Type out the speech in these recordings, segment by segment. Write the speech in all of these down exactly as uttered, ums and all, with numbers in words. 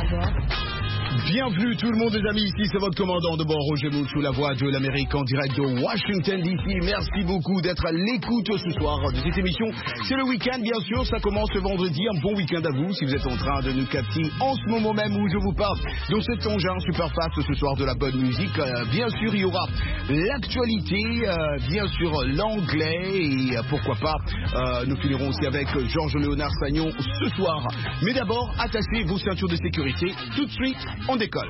Bienvenue tout le monde les amis, ici c'est votre commandant de bord Roger Moule sous la voix de l'Amérique en direct de Washington D C. Merci beaucoup d'être à l'écoute ce soir de cette émission. C'est le week-end bien sûr, ça commence le vendredi. Un bon week-end à vous si vous êtes en train de nous capter en ce moment même où je vous parle. Dans cet engin super fast ce soir de la bonne musique, euh, bien sûr il y aura l'actualité, euh, bien sûr l'anglais et euh, pourquoi pas euh, nous finirons aussi avec Georges Léonard Sagnon ce soir. Mais d'abord attachez vos ceintures de sécurité, tout de suite on décolle.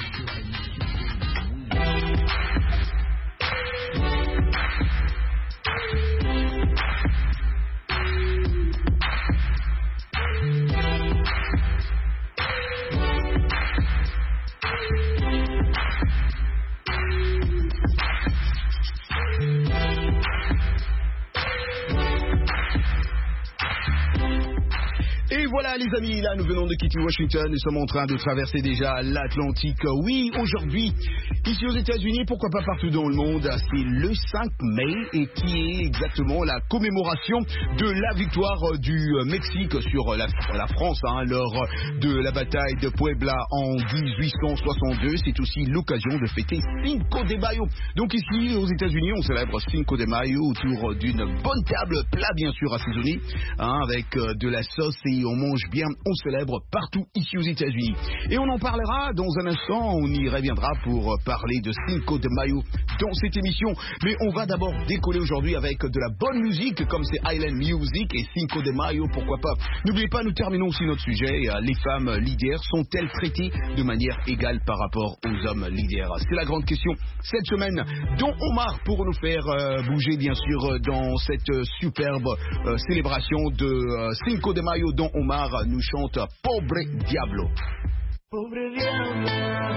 Et voilà les amis, là nous venons de quitter Washington, nous sommes en train de traverser déjà l'Atlantique. Oui, aujourd'hui, ici aux États-Unis, pourquoi pas partout dans le monde, c'est le cinq mai et qui est exactement la commémoration de la victoire du Mexique sur la, la France hein, lors de la bataille de Puebla en dix-huit cent soixante-deux. C'est aussi l'occasion de fêter Cinco de Mayo. Donc ici aux États-Unis, on célèbre Cinco de Mayo autour d'une bonne table, plat bien sûr assaisonné, hein, avec de la sauce et on mange bien, on célèbre partout ici aux États-Unis. Et on en parlera dans un instant, on y reviendra pour parler de Cinco de Mayo dans cette émission. Mais on va d'abord décoller aujourd'hui avec de la bonne musique, comme c'est Island Music et Cinco de Mayo, pourquoi pas. N'oubliez pas, nous terminons aussi notre sujet. Les femmes leaders sont-elles traitées de manière égale par rapport aux hommes leaders? C'est la grande question cette semaine, dont Omar pour nous faire euh, bouger bien sûr dans cette euh, superbe euh, célébration de euh, Cinco de Mayo, dont Omar nous chante Pobre Diablo. Pobre diablo,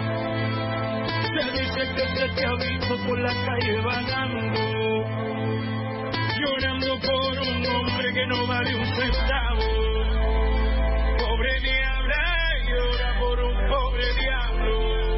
se dice que se te ha visto por la calle vagando, llorando por un hombre que no vale un centavo. Pobre diabla, llora por un pobre diablo.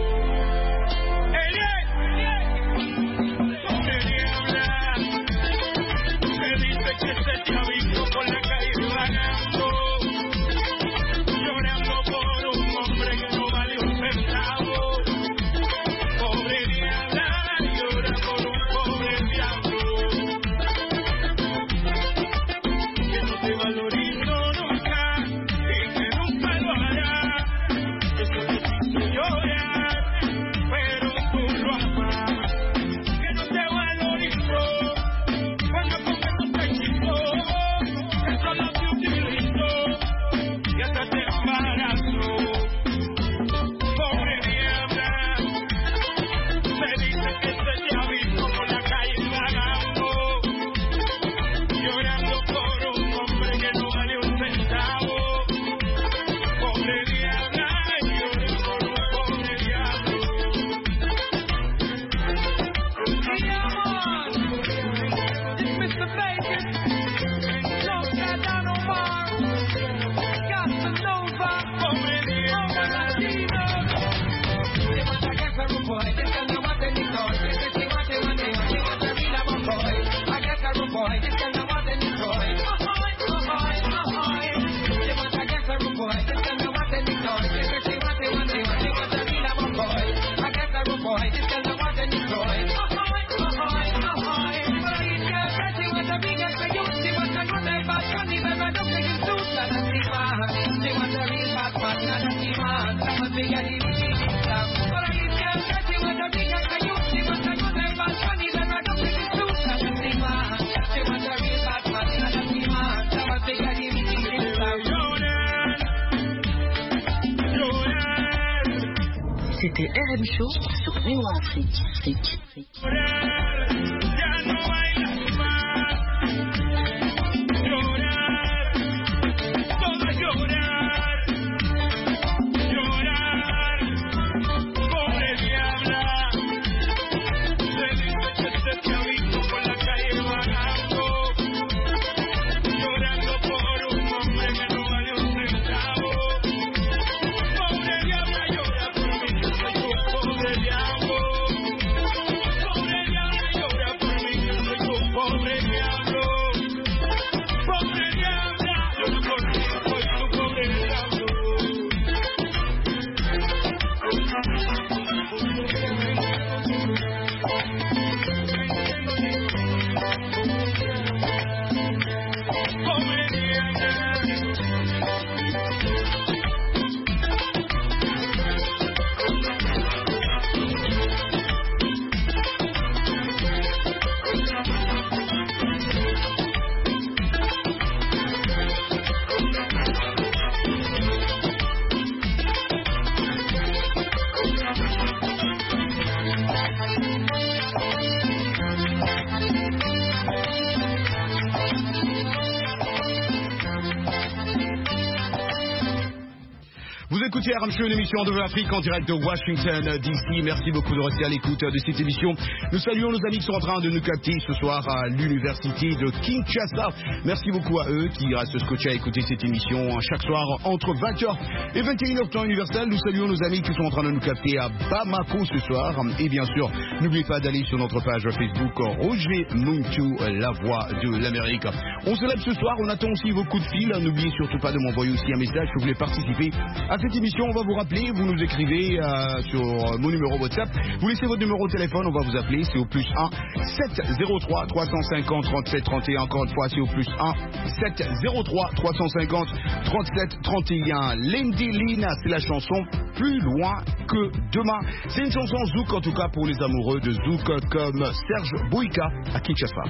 ¡Ey, ey! Pobre diabla, se dice que se te ha visto por la calle vagando, llorando por un hombre que no vale un centavo. Pobre diabla, llora por un pobre diablo, que no te valorizo nunca y que nunca lo hará. Eso te hizo llorar, pero tú lo amas. Que no te valorizo cuando conmigo te hechizó, que solo te utilizo y hasta te embarazo. Pobre diabla, se dice que se te ha visto por la calle vagando, llorando por un hombre que no vale un centavo. Pobre diabla, llora por un pobre diablo. mister Bacon, don't get down on Mars, Casanova, pobre diabla. C'était R M Show sur Néo Afrique. Afrique. Pobre diablo, Vous écoutez R M Show, une émission de l'Afrique en direct de Washington D C. Merci beaucoup de rester à l'écoute de cette émission. Nous saluons nos amis qui sont en train de nous capter ce soir à l'université de Kinshasa. Merci beaucoup à eux qui restent scotchés à écouter cette émission chaque soir entre vingt heures et vingt et une heures temps universel. Nous saluons nos amis qui sont en train de nous capter à Bamako ce soir. Et bien sûr, n'oubliez pas d'aller sur notre page Facebook Roger Muntu, la voix de l'Amérique. On célèbre ce soir, on attend aussi vos coups de fil. N'oubliez surtout pas de m'envoyer aussi un message si vous voulez participer à cette émission. On va vous rappeler, vous nous écrivez euh, sur mon numéro WhatsApp. Vous laissez votre numéro de téléphone, on va vous appeler. C'est au plus un sept zéro trois trois cent cinquante trente-sept trente et un. Encore une fois, c'est au plus un sept zéro trois trois cent cinquante trente-sept trente et un. Lindy Lina, c'est la chanson Plus loin que demain. C'est une chanson zouk, en tout cas pour les amoureux de zouk comme Serge Bouyka à Kinshasa.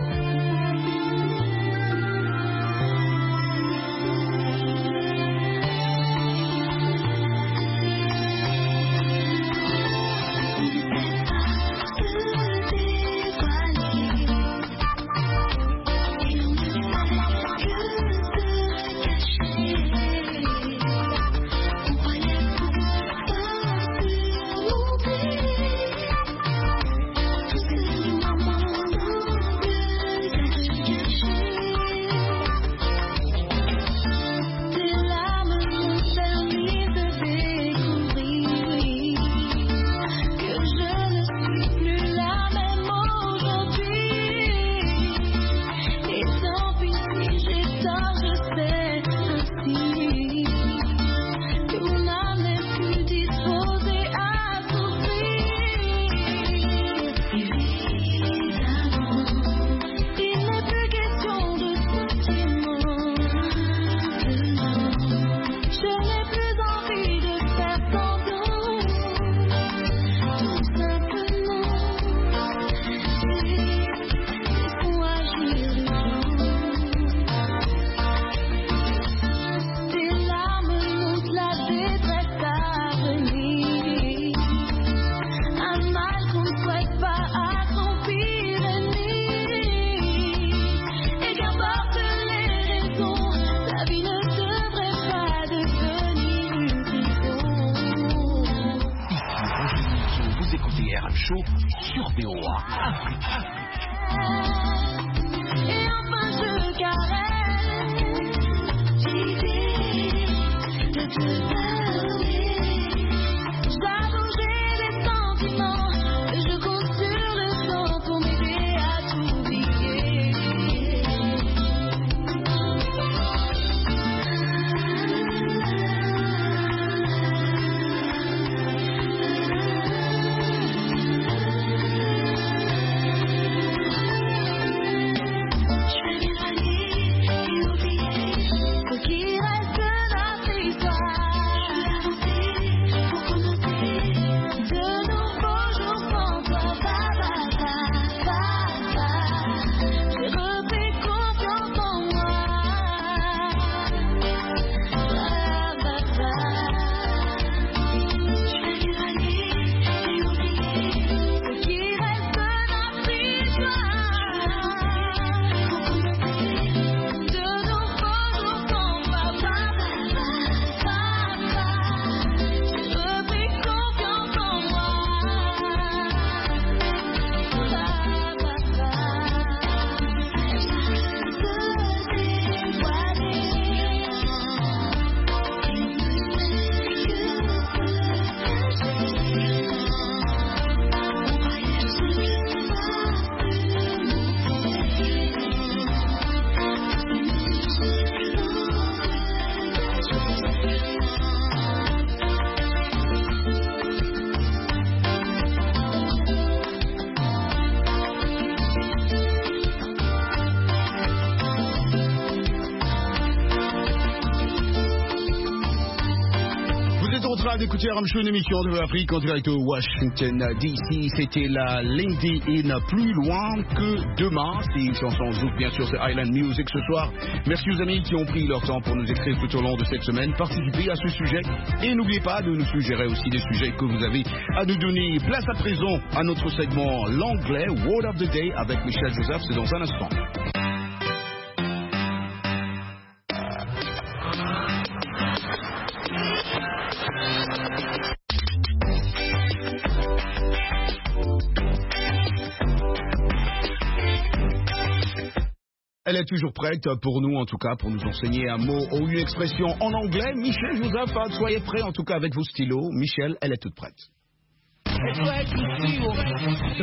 D'écouter R M Show, une émission de l'Afrique en direct de Washington D C. C'était la Lindy In, Plus loin que demain. C'est une chanson zouk, bien sûr, c'est Island Music ce soir. Merci aux amis qui ont pris leur temps pour nous écrire tout au long de cette semaine. Participez à ce sujet et n'oubliez pas de nous suggérer aussi des sujets que vous avez à nous donner. Place à présent à notre segment l'anglais, Word of the Day avec Michel Joseph. C'est dans un instant. Elle est toujours prête pour nous, en tout cas, pour nous enseigner un mot ou une expression en anglais. Michel Joseph, soyez prêts, en tout cas, avec vos stylos. Michel, elle est toute prête. The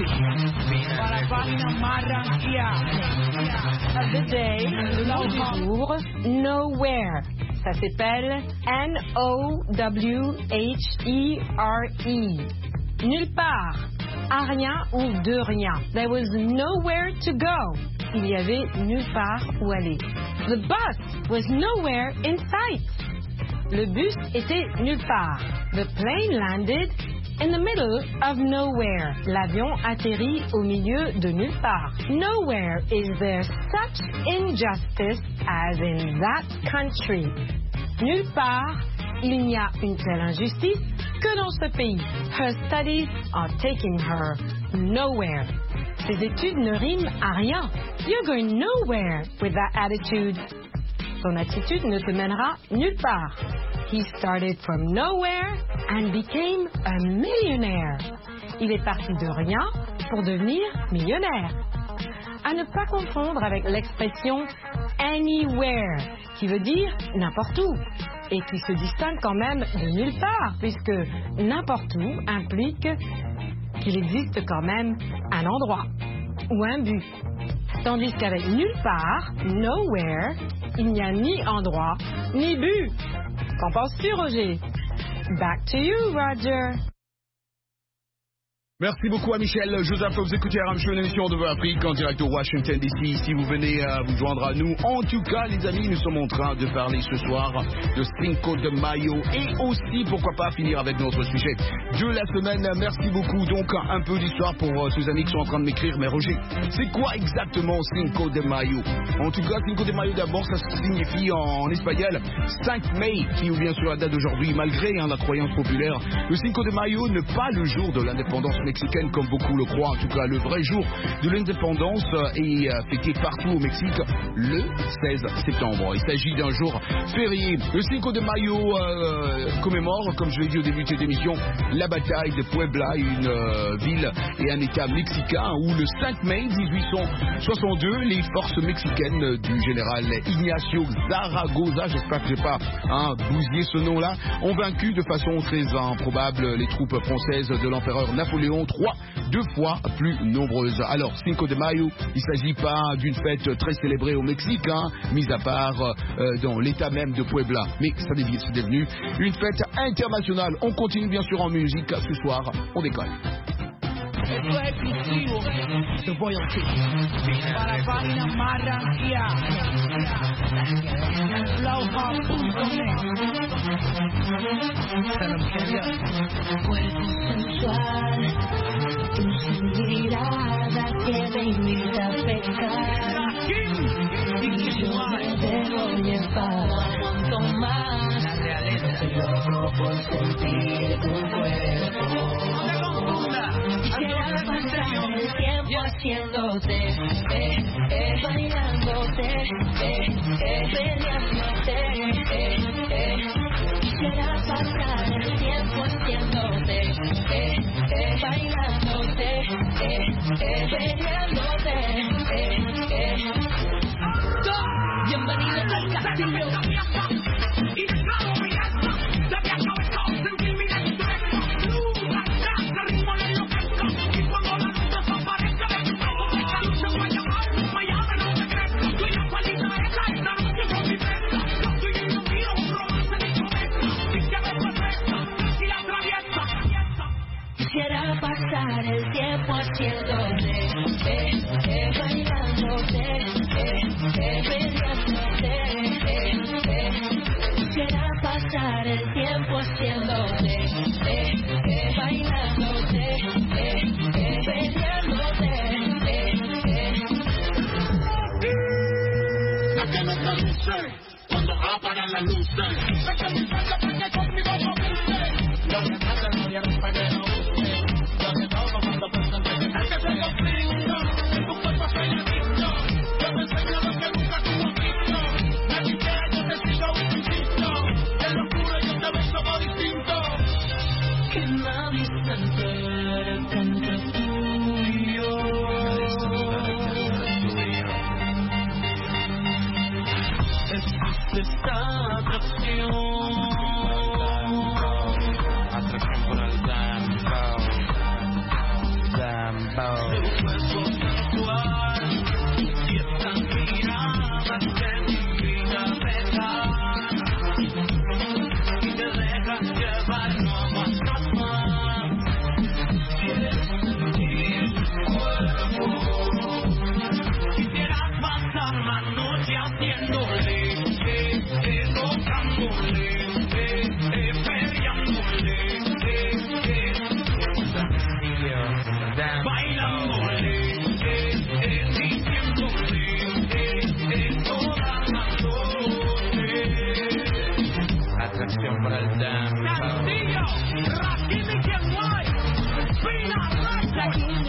day, le nom du jour, nowhere. Ça s'appelle N O W H E R E. Nulle part, à rien ou de rien. There was nowhere to go. Il y avait nulle part où aller. The bus was nowhere in sight. Le bus était nulle part. The plane landed in the middle of nowhere. L'avion atterrit au milieu de nulle part. Nowhere is there such injustice as in that country. Nulle part, il n'y a une telle injustice que dans ce pays. Her studies are taking her nowhere. Ses études ne riment à rien. You're going nowhere with that attitude. Son attitude ne te mènera nulle part. He started from nowhere and became a millionaire. Il est parti de rien pour devenir millionnaire. À ne pas confondre avec l'expression anywhere, qui veut dire n'importe où, et qui se distingue quand même de nulle part, puisque n'importe où implique qu'il existe quand même un endroit ou un but. Tandis qu'avec nulle part, nowhere, il n'y a ni endroit ni but. Qu'en penses-tu, Roger? Back to you, Roger. Merci beaucoup à Michel Joseph. Vous écoutez R M Show, une émission de Afrique en direct au Washington D C. Si vous venez à vous joindre à nous, en tout cas, les amis, nous sommes en train de parler ce soir de Cinco de Mayo et aussi, pourquoi pas, finir avec notre sujet de la semaine. Merci beaucoup. Donc, un peu d'histoire pour euh, ces amis qui sont en train de m'écrire. Mais Roger, c'est quoi exactement Cinco de Mayo? En tout cas, Cinco de Mayo, d'abord, ça signifie en, en espagnol cinq mai, qui est bien sûr la date d'aujourd'hui, malgré hein, la croyance populaire. Le Cinco de Mayo n'est pas le jour de l'indépendance mexicaine, comme beaucoup le croient. En tout cas, le vrai jour de l'indépendance est fêté partout au Mexique le seize septembre. Il s'agit d'un jour férié. Le Cinco de Mayo euh, commémore, comme je l'ai dit au début de cette émission, la bataille de Puebla, une euh, ville et un état mexicain où le cinq mai dix-huit cent soixante-deux, les forces mexicaines du général Ignacio Zaragoza, j'espère que je n'ai pas hein, bousillé ce nom-là, ont vaincu de façon très improbable les troupes françaises de l'empereur Napoléon trois, deux fois plus nombreuses. Alors, Cinco de Mayo, il ne s'agit pas d'une fête très célébrée au Mexique, hein, mis à part euh, dans l'état même de Puebla, mais ça c'est devenu une fête internationale. On continue bien sûr en musique ce soir, on décolle. Esto es exclusivo de Royalty para página Marranquilla Flowhop punto net. Cuerpo sensual, tu mirada que me invita a pecar. Y yo me dejo llevar, no aguanto más. Loco por sentir tu cuerpo. Quisiera pasar el tiempo haciéndote, eh, eh, bailándote, eh, eh, peleándote, eh, eh. Quisiera pasar el tiempo haciéndote, eh, eh, bailándote, eh, eh, peleándote, eh, eh. Bienvenido al castillo. Quisiera pasar el tiempo haciéndote, eh, eh, bailándote, eh, eh, peleándote, eh, eh. Quisiera pasar el tiempo haciéndote, eh, eh, bailándote, eh, eh, peleándote, eh, eh. La que no produce cuando apagan las luces. La que me falta porque conmigo no luce. Lo que pasa no ya no para que no use. Lo que todo cuando piensan que el que se conflicto, tu cuerpo se limito. Yo me enseño lo que nunca tú has visto. Nadie quiere yo te sigo insisto. En lo oscuro yo te ves como distinto. Que nadie se entere tanto tuyo. llevar, no aguantas más. Quieres sentir tu cuerpo. Quisieras pasar la noche haciéndole, eh, eh, tocándole, eh, eh, peleándole, eh, eh, bailándole, eh, eh, diciéndole, eh, eh, toda la noche. Atracción para el dance. Castillo, Rakim y Ken White, Pina Raza.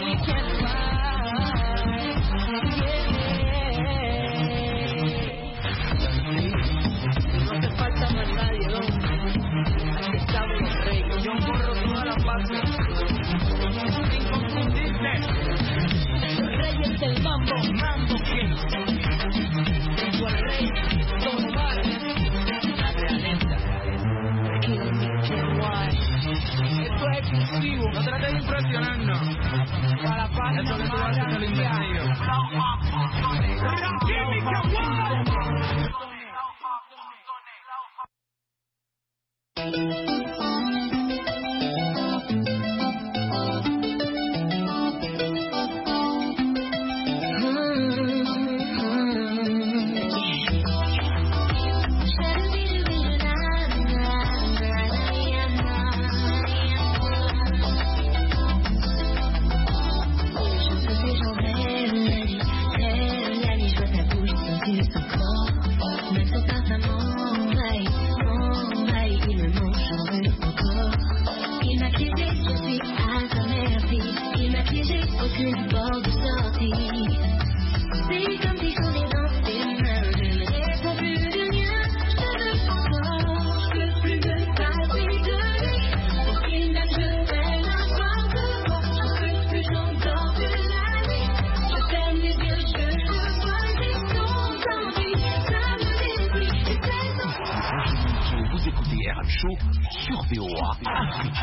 No hace falta más nadie, ¿no? Aquí estamos los reyes. Yo corro toda la parte. Inconfundible, Los reyes del mambo. Mambo King. Junto al rey Don Omar. La realeza. King Ken White. Esto es exclusivo. No trates de impresionarnos. Para la página Eso que tú más haces es el grande. invertido. Rakim y Ken White. Vous écoutez R M Show sur V O A Afrique.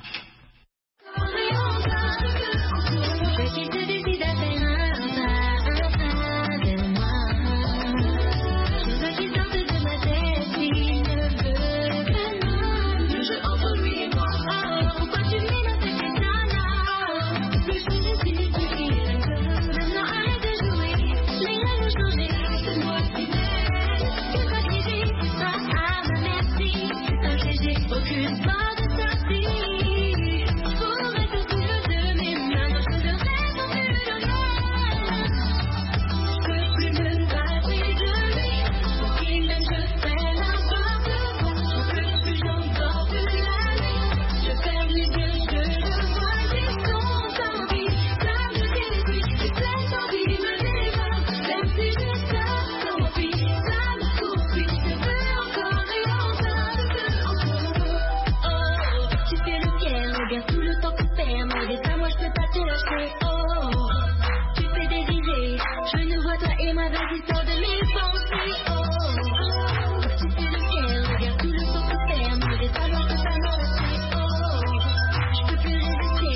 Qui se décide à faire un pas, un pas vers moi. Je veux qu'il sorte de ma tête, s'il ne veut pas non. Le jeu entre lui et moi, oh, pourquoi tu mets dans cet état-là? Plus je ne suis plus fidèle. Maintenant arrête de jouer, les règles ont changé. C'est moi qui m'aime, c'est toi qui vis. Ah ah, merci, un G G, aucune porte de sortie. Pour mettre tout le de mes mains, je devrais t'en plus de rien. Je peux plus me passer de lui. Pour qu'il m'aime, je fais n'importe quoi. Je peux plus, j'entends plus la nuit. Je ferme les yeux, je le vois, j'ai son envie. Ça me détruit, et cette envie me dévore. Même si je sors, tant pis, ça me poursuit. Je veux encore et encore, je veux encore. Oh, tu fais le fier, regarde tout le temps qu'on perd. Malgré ça, moi je peux pas te lâcher. Oh, tu fais désirer. Je nous vois toi et moi, vas-y, sors de mes pensées. Oh, tu fais le fier, regarde tout le temps qu'on perd. Malgré ça, moi je peux pas m'en lâcher. Oh, je peux plus résister.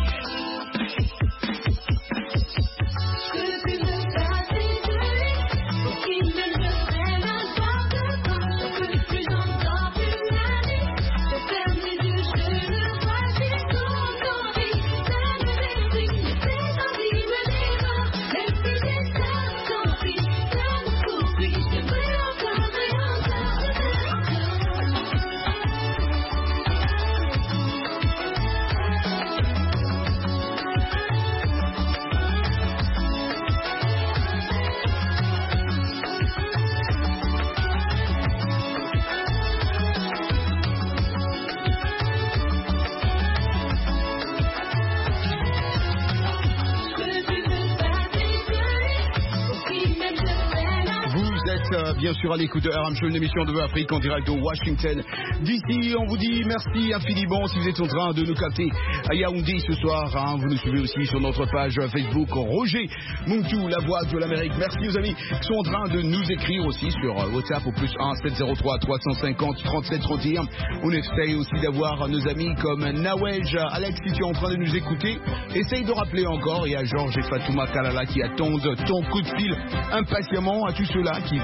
Je peux plus me passer de lui. Pour qu'il m'aime, je fais n'importe quoi. Je peux plus, j'entends plus la nuit. Je ferme les yeux, je le vois, j'ai son envie. Ça me détruit, mais cette envie me dévore. Même si j'ai ça, tant pis, ça me poursuit. Je veux encore et encore, je veux Vous êtes euh, bien sûr à l'écoute de R M Show, une émission de V O A Afrique en direct de Washington. D'ici, on vous dit merci infiniment si vous êtes en train de nous capter à Yaoundé ce soir. Hein. Vous nous suivez aussi sur notre page Facebook Roger Muntu, la voix de l'Amérique. Merci aux amis qui sont en train de nous écrire aussi sur euh, WhatsApp au plus un sept zéro trois trois cent cinquante trente-sept trente et un. On essaye aussi d'avoir nos amis comme Nawej. Alex, si tu es en train de nous écouter, essaye de rappeler encore. Il y a Georges et Fatouma Kalala qui attendent ton coup de fil impatiemment. À tous ceux-là qui veulent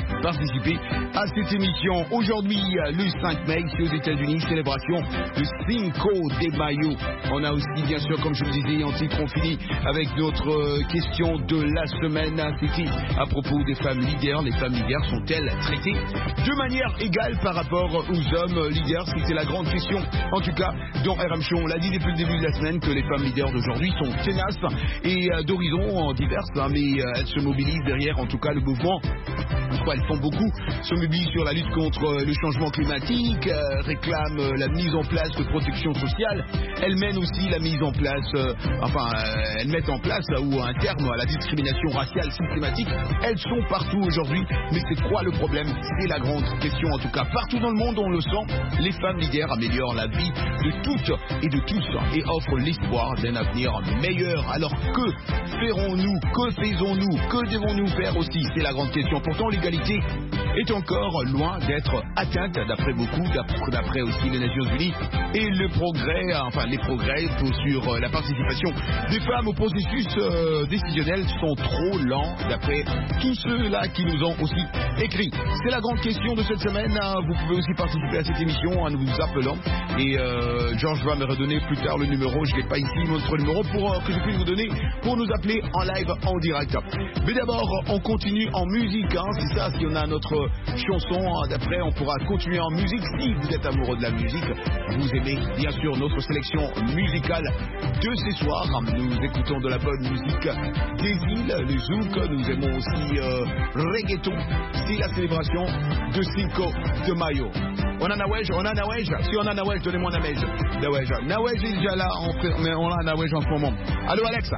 participer à cette émission. Aujourd'hui, le cinq mai, ici aux États-Unis, célébration de Cinco de Mayo. On a aussi, bien sûr, comme je vous disais, en titre, on finit avec notre question de la semaine. C'était à propos des femmes leaders. Les femmes leaders sont-elles traitées de manière égale par rapport aux hommes leaders? C'était la grande question. En tout cas, dans R M Show, on l'a dit depuis le début de la semaine que les femmes leaders d'aujourd'hui sont tenaces et euh, d'horizons diverses, hein, mais euh, elles se mobilisent derrière, en tout cas, le mouvement. Quoi, elles font beaucoup, se mobilisent sur la lutte contre euh, le changement climatique, euh, réclament euh, la mise en place de protection sociale. Elles mènent aussi la mise en place, euh, enfin, euh, elles mettent en place euh, ou un terme à la discrimination raciale systématique. Elles sont partout aujourd'hui, mais c'est quoi le problème? C'est la grande question, en tout cas. Partout dans le monde, on le sent, les femmes leaders améliorent la vie de toutes et de tous et offrent l'espoir d'un avenir meilleur. Alors que ferons-nous? Que faisons-nous? Que devons-nous faire aussi? C'est la grande question. Pourtant, l'égalité est encore loin d'être atteinte, d'après beaucoup, d'après aussi les Nations Unies. Et le progrès, enfin les progrès sur la participation des femmes au processus euh, décisionnel sont trop lents, d'après tous ceux-là qui nous ont aussi écrit. C'est la grande question de cette semaine. Vous pouvez aussi participer à cette émission en nous appelant. Et euh, Georges va me redonner plus tard le numéro, je ne l'ai pas ici, notre numéro, pour euh, que je puisse vous donner, pour nous appeler en live, en direct. Mais d'abord, on continue en musique, hein, c'est ça, si on a notre chanson, hein, d'après, on pourra continuer en musique. Si vous êtes amoureux de la musique, vous aimez bien sûr notre sélection musicale de ce soir. Nous écoutons de la bonne musique des îles, le zouk, nous aimons aussi euh, reggaeton. C'est la célébration de Cinco de Mayo. On a Nawège, on a Nawège. Si on a Nawège, donnez-moi Nawège. Nawège. Nawège est déjà là, on, mais on a Nawège en ce moment. Allô Alex.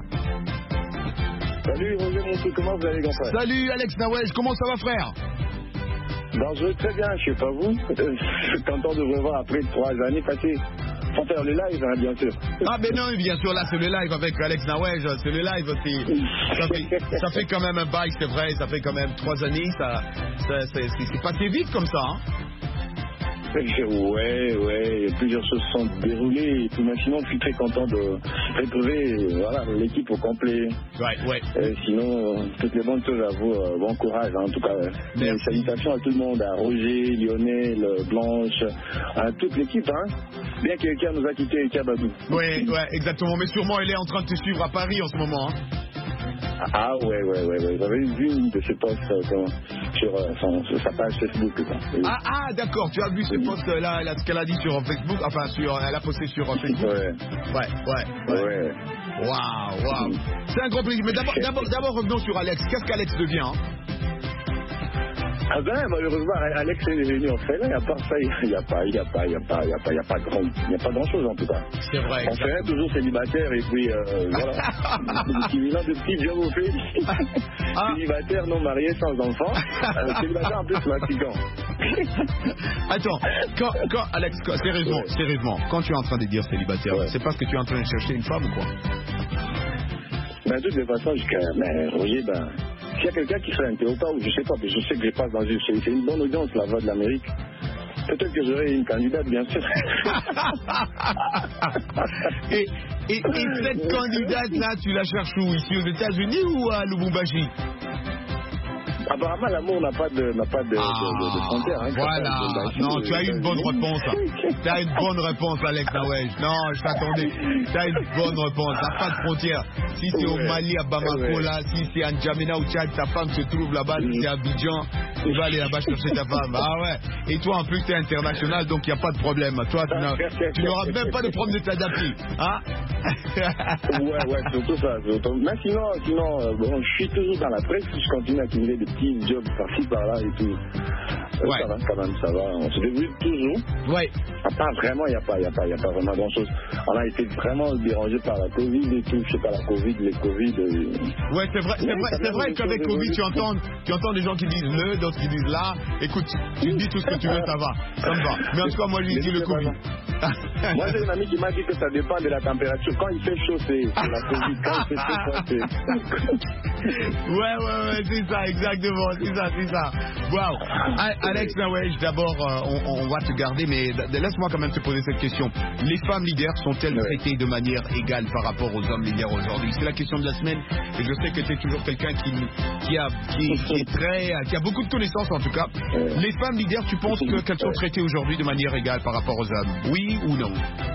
Salut Roger Montou, comment vous allez, grand frère? Salut Alex Nawège, comment ça va frère? Ben, je vais très bien, je sais pas vous. Je suis content de vous revoir après trois années passées. Sans faire le live, hein, bien sûr. Ah ben non, bien sûr, là c'est le live avec Alex Nawège, c'est le live, ça fait, ça fait quand même un bail, c'est vrai, ça fait quand même trois années, ça, ça c'est, c'est passé vite comme ça, hein. Ouais, ouais, plusieurs choses se sont déroulées et tout. Mais sinon, je suis très content de retrouver voilà, l'équipe au complet. Ouais, ouais. Et sinon, toutes les bonnes choses à vous. Euh, bon courage, hein, en tout cas. Mes salutations à tout le monde, à Roger, Lionel, Blanche, à toute l'équipe. Hein. Bien que quelqu'un nous a quitté, Kabadou. Ouais, ouais, exactement. Mais sûrement, elle est en train de te suivre à Paris en ce moment. Hein. Ah ouais, ouais, ouais, ouais. J'avais vu une de ses posts euh, sur, euh, son, sur sa page Facebook. Quoi. Ah, ah d'accord, tu as vu ces posts-là, ce qu'elle a dit sur Facebook, enfin, sur, elle a posté sur Facebook. Ouais. Ouais, ouais, ouais. ouais. Waouh, waouh. C'est un grand plaisir. Mais d'abord, d'abord, d'abord revenons sur Alex. Qu'est-ce qu'Alex devient, hein? Ah ben malheureusement Alex est venu en fait, et à part ça il n'y a pas, il n'y a pas, il n'y a pas, il n'y a pas, il n'y a pas grand, il n'y a pas grand chose en tout cas. C'est vrai. On fait toujours célibataire et puis euh, voilà. L'équivalent de petit job au fait. Ah. Célibataire non marié sans enfant. Euh, célibataire un peu fatigant. Attends, quand, quand Alex, quand, sérieusement, ouais. sérieusement, quand tu es en train de dire célibataire, ouais. c'est parce que tu es en train de chercher une femme ou quoi? Ben de toutes les façons, jusqu'à, mais Roger, ben. S'il y a quelqu'un qui serait intéressant, ou je sais pas, mais je sais que je passe dans une... C'est une bonne audience, la voix de l'Amérique. Peut-être que j'aurai une candidate, bien sûr. et, et, et cette candidate-là, tu la cherches où? Ici aux États-Unis ou à Lubumbashi? Apparemment, l'amour n'a pas de, n'a pas de, ah, de, de, de frontière. Hein, voilà. Non, tu as eu une bonne réponse. Tu as une bonne réponse, Alex Nawège. Non, je t'attendais. Tu as une bonne réponse. Tu n'as pas de frontière. Si c'est ouais. au Mali, à Bamako, ouais. là, si c'est à N'Djamena ou Tchad, ta femme se trouve là-bas. Si c'est à Abidjan, tu vas aller là-bas chercher ta femme. Ah ouais. Et toi, en plus, tu es international, donc il n'y a pas de problème. Toi, tu n'auras même pas de problème de t'adapter. Hein? Ouais, ouais, surtout ça. Surtout. Mais sinon, sinon euh, bon, je suis toujours dans la presse. Je continue à accumuler des petits jobs par-ci, par-là et tout. Euh, ouais. Ça va, quand même, ça va. On se débrouille toujours. Ouais. À part vraiment, il n'y a pas, il n'y a pas, il n'y a pas vraiment grand-chose. On a été vraiment dérangé par la Covid et tout. Je sais pas, la Covid, les Covid. Et... Ouais, c'est vrai, c'est vrai, c'est vrai qu'avec Covid, tu entends, tu entends des gens qui disent le, d'autres qui disent là. Écoute, tu me dis tout ce que tu veux, ça va. Ça me va. Mais en tout cas, moi, je lui dis le Covid. Moi, j'ai une amie qui m'a dit que ça dépend de la température. Quand il fait chaud, c'est la Covid. Quand il fait chaud, c'est... Ouais, ouais, ouais, c'est ça, exactement, c'est ça, c'est ça. Wow. Alex Nawej, d'abord, euh, on, on va te garder, mais laisse-moi quand même te poser cette question. Les femmes leaders sont-elles Ouais. traitées de manière égale par rapport aux hommes leaders aujourd'hui? C'est la question de la semaine, et je sais que tu es toujours quelqu'un qui, qui, a, qui, qui est très, qui a beaucoup de connaissances en tout cas. Ouais. Les femmes leaders, tu penses que, qu'elles sont traitées aujourd'hui de manière égale par rapport aux hommes? Oui ou non?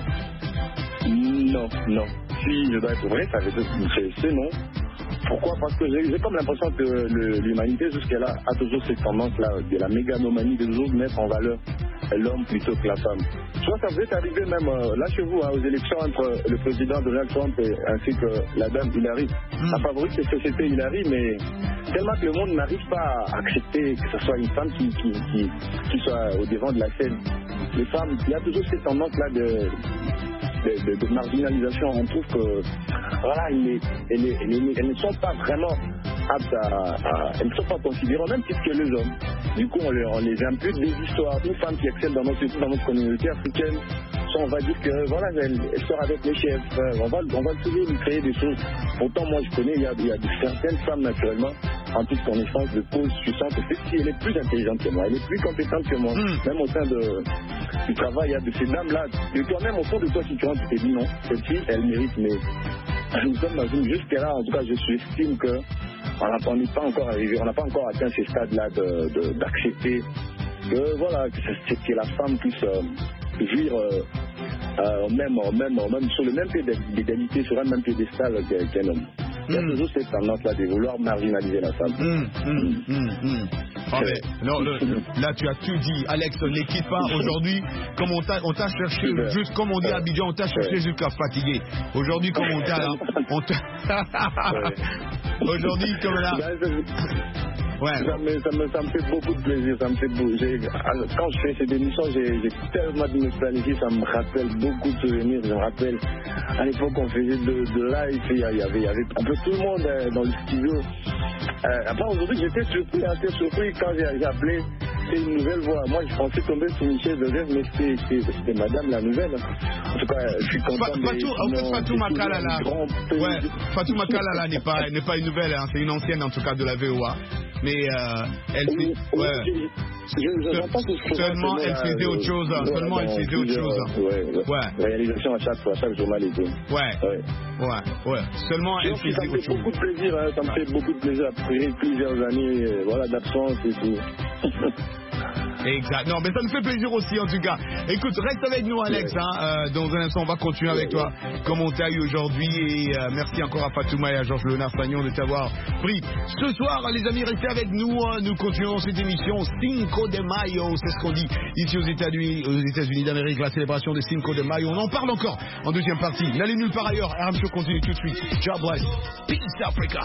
Non, non. Si je dois être vrai, ça veut dire que c'est non. Pourquoi? Parce que j'ai j'ai comme l'impression que le- l'humanité jusqu'à-là a toujours cette tendance-là de la méganomanie, de toujours mettre en valeur l'homme plutôt que la femme. Je vois que ça vous est arrivé même euh, là chez vous, hein, aux élections entre le président Donald Trump et, ainsi que la dame Hillary. Mm. La favorite c'est c'était Hillary, mais tellement que le monde n'arrive pas à accepter que ce soit une femme qui, qui, qui, qui soit au devant de la scène. Les femmes, il y a toujours cette tendance-là de... De, de, de marginalisation, on trouve que voilà, elles, elles, elles, elles ne sont pas vraiment aptes à, à elles ne sont pas considérées au même titre que les hommes. Du coup, on les, on les impute des histoires. Une femme qui excelle dans notre, dans notre communauté africaine, soit on va dire que voilà, elle, elle sort avec les chefs. Euh, On va, on va toujours lui créer des choses. Pourtant, moi, je connais, il y a, il y a certaines femmes naturellement, en toute connaissance de cause, je sens que c'est si elle est plus intelligente que moi, elle est plus compétente que moi. Mm. Même au sein de, du travail, il y a de ces dames-là. De toi-même, au fond de toi, si tu rentres, tu t'es dit non, cette fille, elle mérite, mais nous sommes dans une jusque-là, en tout cas, je estime que on n'a- on n'est pas encore arrivé, on n'a pas encore atteint ces stades-là de- de- d'accepter que voilà, que, c'est- que la femme puisse euh, jouir euh, euh, même, même, même sur le même pied d'égalité, sur un même piédestal qu'un qu'un homme. Il y a Mm. toujours cette tendance-là de vouloir marginaliser la femme. Hum, hum, hum, hum. Ah, mais, non, le- là tu as tout dit, Alex, ne les quitte pas aujourd'hui. Comme on t'a, on t'a cherché, Super. juste comme on dit à Abidjan, on t'a cherché Ouais. jusqu'à fatiguer. Aujourd'hui, comme on t'a, on t'a... aujourd'hui, comme là, Ben, c'est- ouais. Ça me, ça, me, ça me fait beaucoup de plaisir. Ça me fait beau- j'ai- quand je fais ces émissions, j'ai j'ai tellement de nostalgie. Ça me rappelle beaucoup de souvenirs. Je me rappelle à l'époque, on faisait de, de live. Il y avait, il y avait un peu tout le monde euh, dans le studio. Euh, après, aujourd'hui, j'étais surpris. hein, J'étais surpris quand j'ai j'ai appelé. C'est une nouvelle voix. Moi, je pensais tomber sur Michel Joseph, mais c'était- c'était c'était madame la nouvelle. En tout cas, je suis content. Fa- Fatou, en fait, Fatou Makala là, ouais, Fatou Makala là n'est pas, n'est pas une nouvelle, hein, c'est une ancienne en tout cas de la V O A. Mais euh, elle Oui, fait, oui, ouais. je- je- je- j'entends que je Seulement, pourrais elle tenir, faisait euh, autre chose, hein. ouais, Seulement, elle dans faisait autre plusieurs, chose, hein. Ouais, ouais. Ouais. Réalisation à chaque fois, à chaque journal et tout. Ouais, Ouais. ouais, ouais. Seulement, elle Donc, ça faisait me autre fait chose. beaucoup de plaisir, hein, ça me fait beaucoup de plaisir après plusieurs années euh, voilà, d'absence et tout. Exact. Non, mais ça nous fait plaisir aussi, en tout cas. Écoute, reste avec nous, Alex. Ouais. Hein. Euh, dans un instant, on va continuer avec toi, comme on t'a eu aujourd'hui. Et euh, merci encore à Fatouma et à Georges Léonard Sagnon de t'avoir pris. Ce soir, les amis, restez avec nous. Hein. Nous continuons cette émission Cinco de Mayo. C'est ce qu'on dit ici aux États-Unis, aux États-Unis d'Amérique, la célébration des Cinco de Mayo. On en parle encore en deuxième partie. N'allez nulle part ailleurs. R M Show continue tout de suite. God bless. Peace, Africa.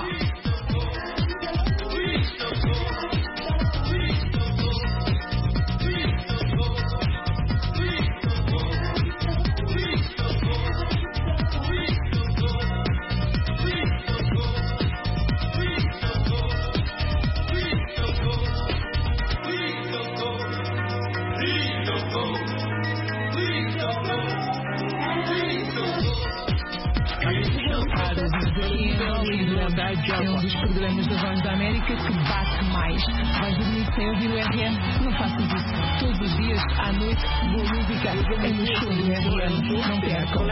É um dos programas da Voz da América que bate mais. Vais dormir sem ouvir o R M? Não faças isso. Todos os dias, à noite, boa música. É no show do R M. Não percam.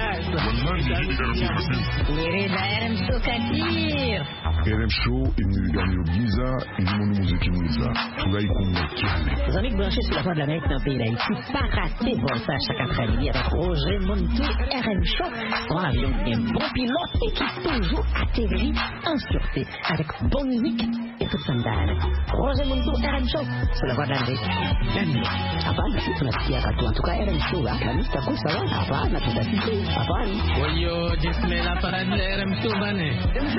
R M Show imeganyiro byiza irimo n'umuziki mwiza turayikunda cyane. Vos amis branchés sur la voie de l'Amérique dans le pays d'Haïti, pas rater vos sages chaque après-midi avec Roger Montou, R M Show. Pour un avion bien bon pilote et qui toujours atterrit en sûreté avec bonne musique et toute sandale. Roger Montou, R M Show sur la voie de l'Amérique. Hapana, tunasikia katu. En tout cas, R M Show, Alhamisi takuwa sawa. Hapana, tutasikia. Hapana. Oyo, jisme la parade de R M Show bane.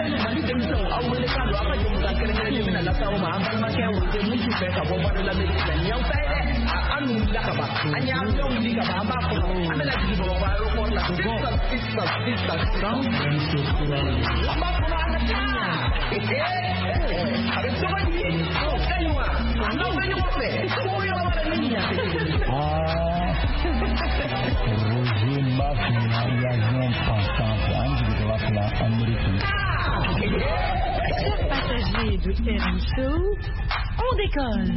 Roger Mafia, il y a un passant, un de la Amérique. Chers passagers de R M Show, on décolle.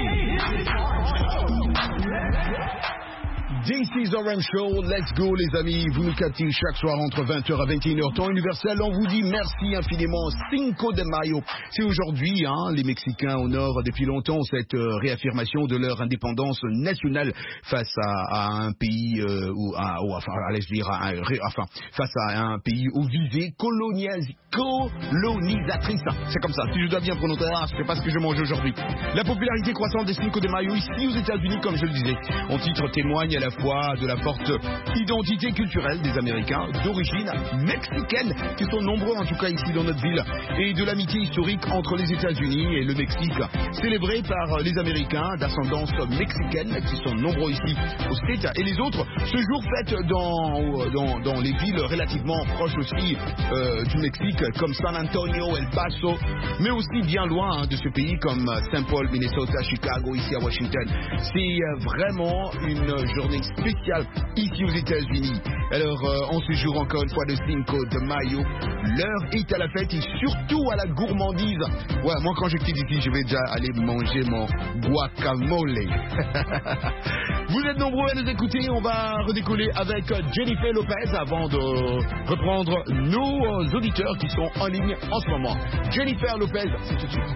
This is R M Show, let's go les amis, vous nous captez chaque soir entre vingt heures à vingt et une heures, temps universel, on vous dit merci infiniment, Cinco de Mayo. C'est aujourd'hui, hein, les Mexicains honorent depuis longtemps cette euh, réaffirmation de leur indépendance nationale face à, à un pays, euh, ou, à, ou enfin, allez-je dire, à un, enfin, face à un pays aux visées colonisatrices. C'est comme ça, si je dois bien prononcer, ah, je sais pas ce que je mange aujourd'hui. La popularité croissante des Cinco de Mayo ici aux États-Unis, comme je le disais, en titre témoigne à la fois de la forte identité culturelle des Américains d'origine mexicaine, qui sont nombreux en tout cas ici dans notre ville, et de l'amitié historique entre les États-Unis et le Mexique, célébrée par les Américains d'ascendance mexicaine, qui sont nombreux ici aux States, et les autres, ce jour fête dans, dans, dans les villes relativement proches aussi euh, du Mexique, comme San Antonio, El Paso, mais aussi bien loin hein, de ce pays comme Saint Paul, Minnesota, Chicago, ici à Washington. C'est euh, vraiment une journée spéciale ici aux États-Unis. Alors, euh, en ce jour encore une fois de Cinco de Mayo, l'heure est à la fête et surtout à la gourmandise. Ouais, moi quand je quitte ici, je vais déjà aller manger mon guacamole. Vous êtes nombreux à nous écouter, on va redécoller avec Jennifer Lopez avant de reprendre nos auditeurs qui sont en ligne en ce moment. Jennifer Lopez, c'est tout de suite.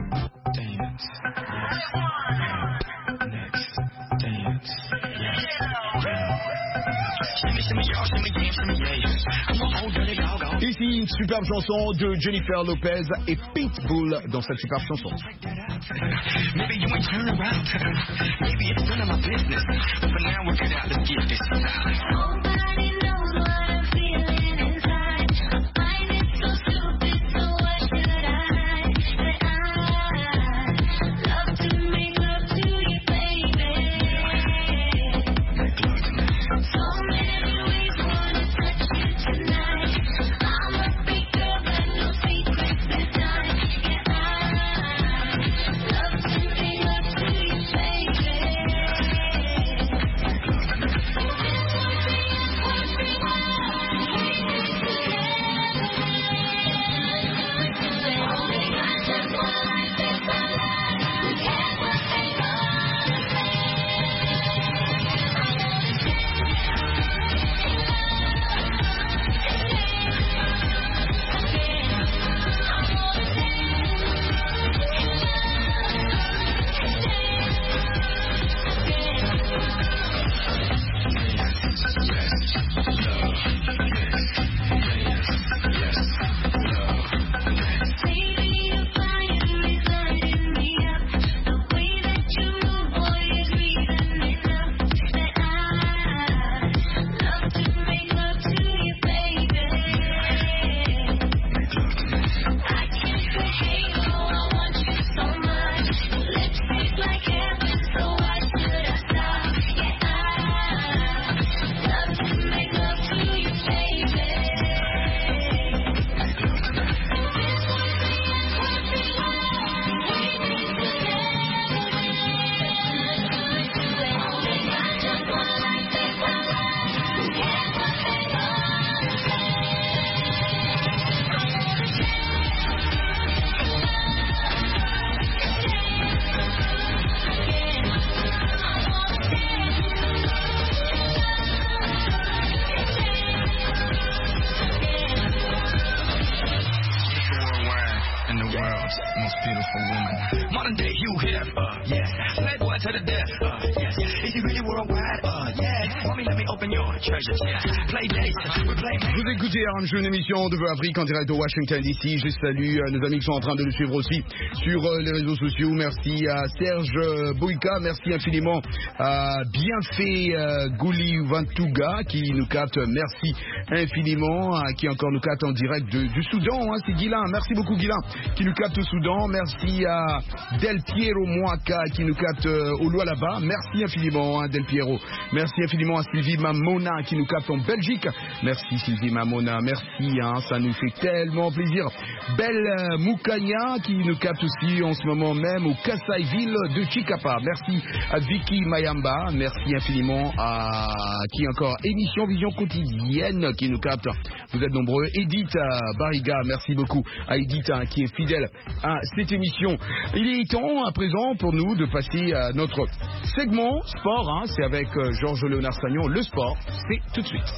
Ici une superbe chanson de Jennifer Lopez et Pitbull dans cette superbe chanson. Maybe you ain't turn around. Maybe it's none of my business. But for now, work it out. Let's get this. Nobody knows what I'm feeling inside. I find it so stupid, so why should I hide? That I love to make love to you, baby. So many ways wanna touch you tonight. I'm a big girl, but no secrets this time. Yeah, I love to make love to you, baby. Vous écoutez R M Show, une émission de Afrique en direct de Washington D C. Je salue euh, nos amis qui sont en train de nous suivre aussi sur euh, les réseaux sociaux. Merci à Serge euh, Boïka, merci infiniment à Bienfait euh, Gouli Vantuga qui nous capte. Merci infiniment à qui encore nous capte en direct de, du Soudan. Hein, c'est Guilain. Merci beaucoup Guilain qui nous capte au Soudan. Merci à Del Piero Moaka qui nous capte euh, au Lualaba. Merci infiniment hein, Del Piero. Merci infiniment à Sylvie Mamona hein, qui nous capte en Belgique. Merci Sylvie Mamona, merci, hein, ça nous fait tellement plaisir. Belle Moukania qui nous capte aussi en ce moment même au Kasaï-Ville de Chicapa. Merci à Vicky Mayamba, merci infiniment à qui encore Émission Vision Quotidienne qui nous capte. Vous êtes nombreux. Edith Bariga, merci beaucoup à Edith hein, qui est fidèle à cette émission. Il est temps à présent pour nous de passer à notre segment sport. Hein, c'est avec euh, Georges Léonard Sagnon. Le sport, c'est tout de suite.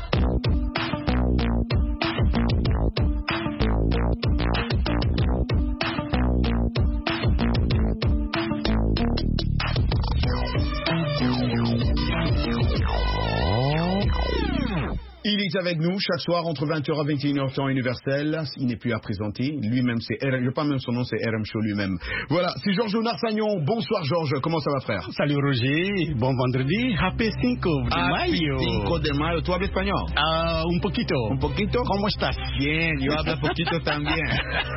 Il est avec nous chaque soir entre vingt heures et vingt et une heures temps universel. Il n'est plus à présenter. Lui-même, c'est R M. Je ne sais pas même son nom, c'est R M Show lui-même. Voilà, c'est Georges Léonard Sagnon. Bonsoir Georges, comment ça va frère? Salut Roger, bon vendredi. Happy cinco de mayo. cinco de mayo. ¿Tú hablas español? Ah, uh, un poquito. Un poquito? ¿Cómo estás? Bien, yo hablo poquito también.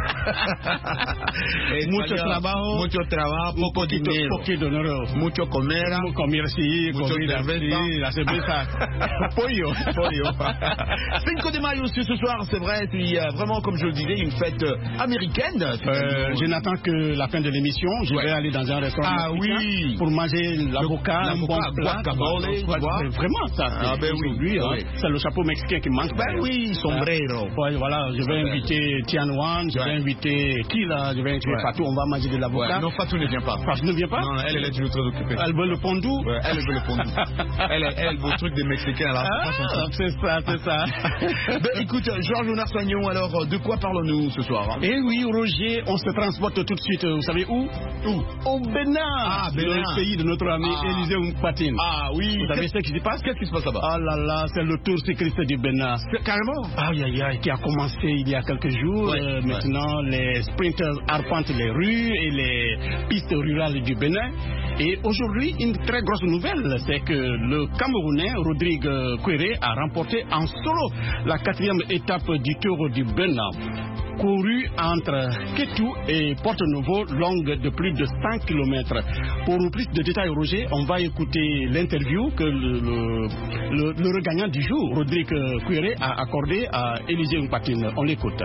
Mucho trabajo. Mucho trabajo, poco poquito, dinero. Poquito dinero. Mucho comer. Comer, sí. Mucho comida, cerveza. Sí, la cerveza. Pollo. Pollo. cinco de mayo aussi ce soir, c'est vrai, il y a vraiment, comme je le disais, une fête américaine. Euh, je n'attends que la fin de l'émission. Je ouais. vais aller dans un restaurant ah, oui. pour manger l'avocat, un bon plat. Guacamole, ouais, vraiment, ça, ah, ben oui, oui, oui. Hein, c'est le chapeau mexicain qui manque. Ben oui, sombrero. Euh, ouais, voilà, je vais inviter Tianwan, je vais ouais. inviter Kila, je vais inviter ouais. Fatou, on va manger de l'avocat. Ouais. Non, Fatou ne vient pas. Fatou ne vient pas? Non, elle, elle est toujours très occupée. Elle veut le pondou? Ouais, elle veut le pondou. elle, elle, elle, vos trucs des Mexicains, là. Ah, c'est ça, c'est ça. Ben, écoute, Georges Léonard Sagnon, alors de quoi parlons-nous ce soir? Eh oui, Roger, on se transporte tout de suite, vous savez où? Où? Au Bénin, ah, Bénin. Le pays de notre ami ah. Élisée Mpatine. Ah oui. Vous savez ce qui se passe? Qu'est-ce qui se passe là-bas? Ah là là, c'est le tour cycliste du Bénin. Carrément? Aïe aïe aïe, qui a commencé il y a quelques jours. Ouais, euh, ouais. Maintenant, les sprinters arpentent les rues et les pistes rurales du Bénin. Et aujourd'hui, une très grosse nouvelle, c'est que le Camerounais Rodrigue Quéré a remporté en solo la quatrième étape du Tour du Bénin, couru entre Kétou et Porto-Novo, longue de plus de cent kilomètres. Pour plus de détails, Roger, on va écouter l'interview que le, le, le, le regagnant du jour, Rodrigue Quéré, a accordé à Élisée Mpatine. On l'écoute.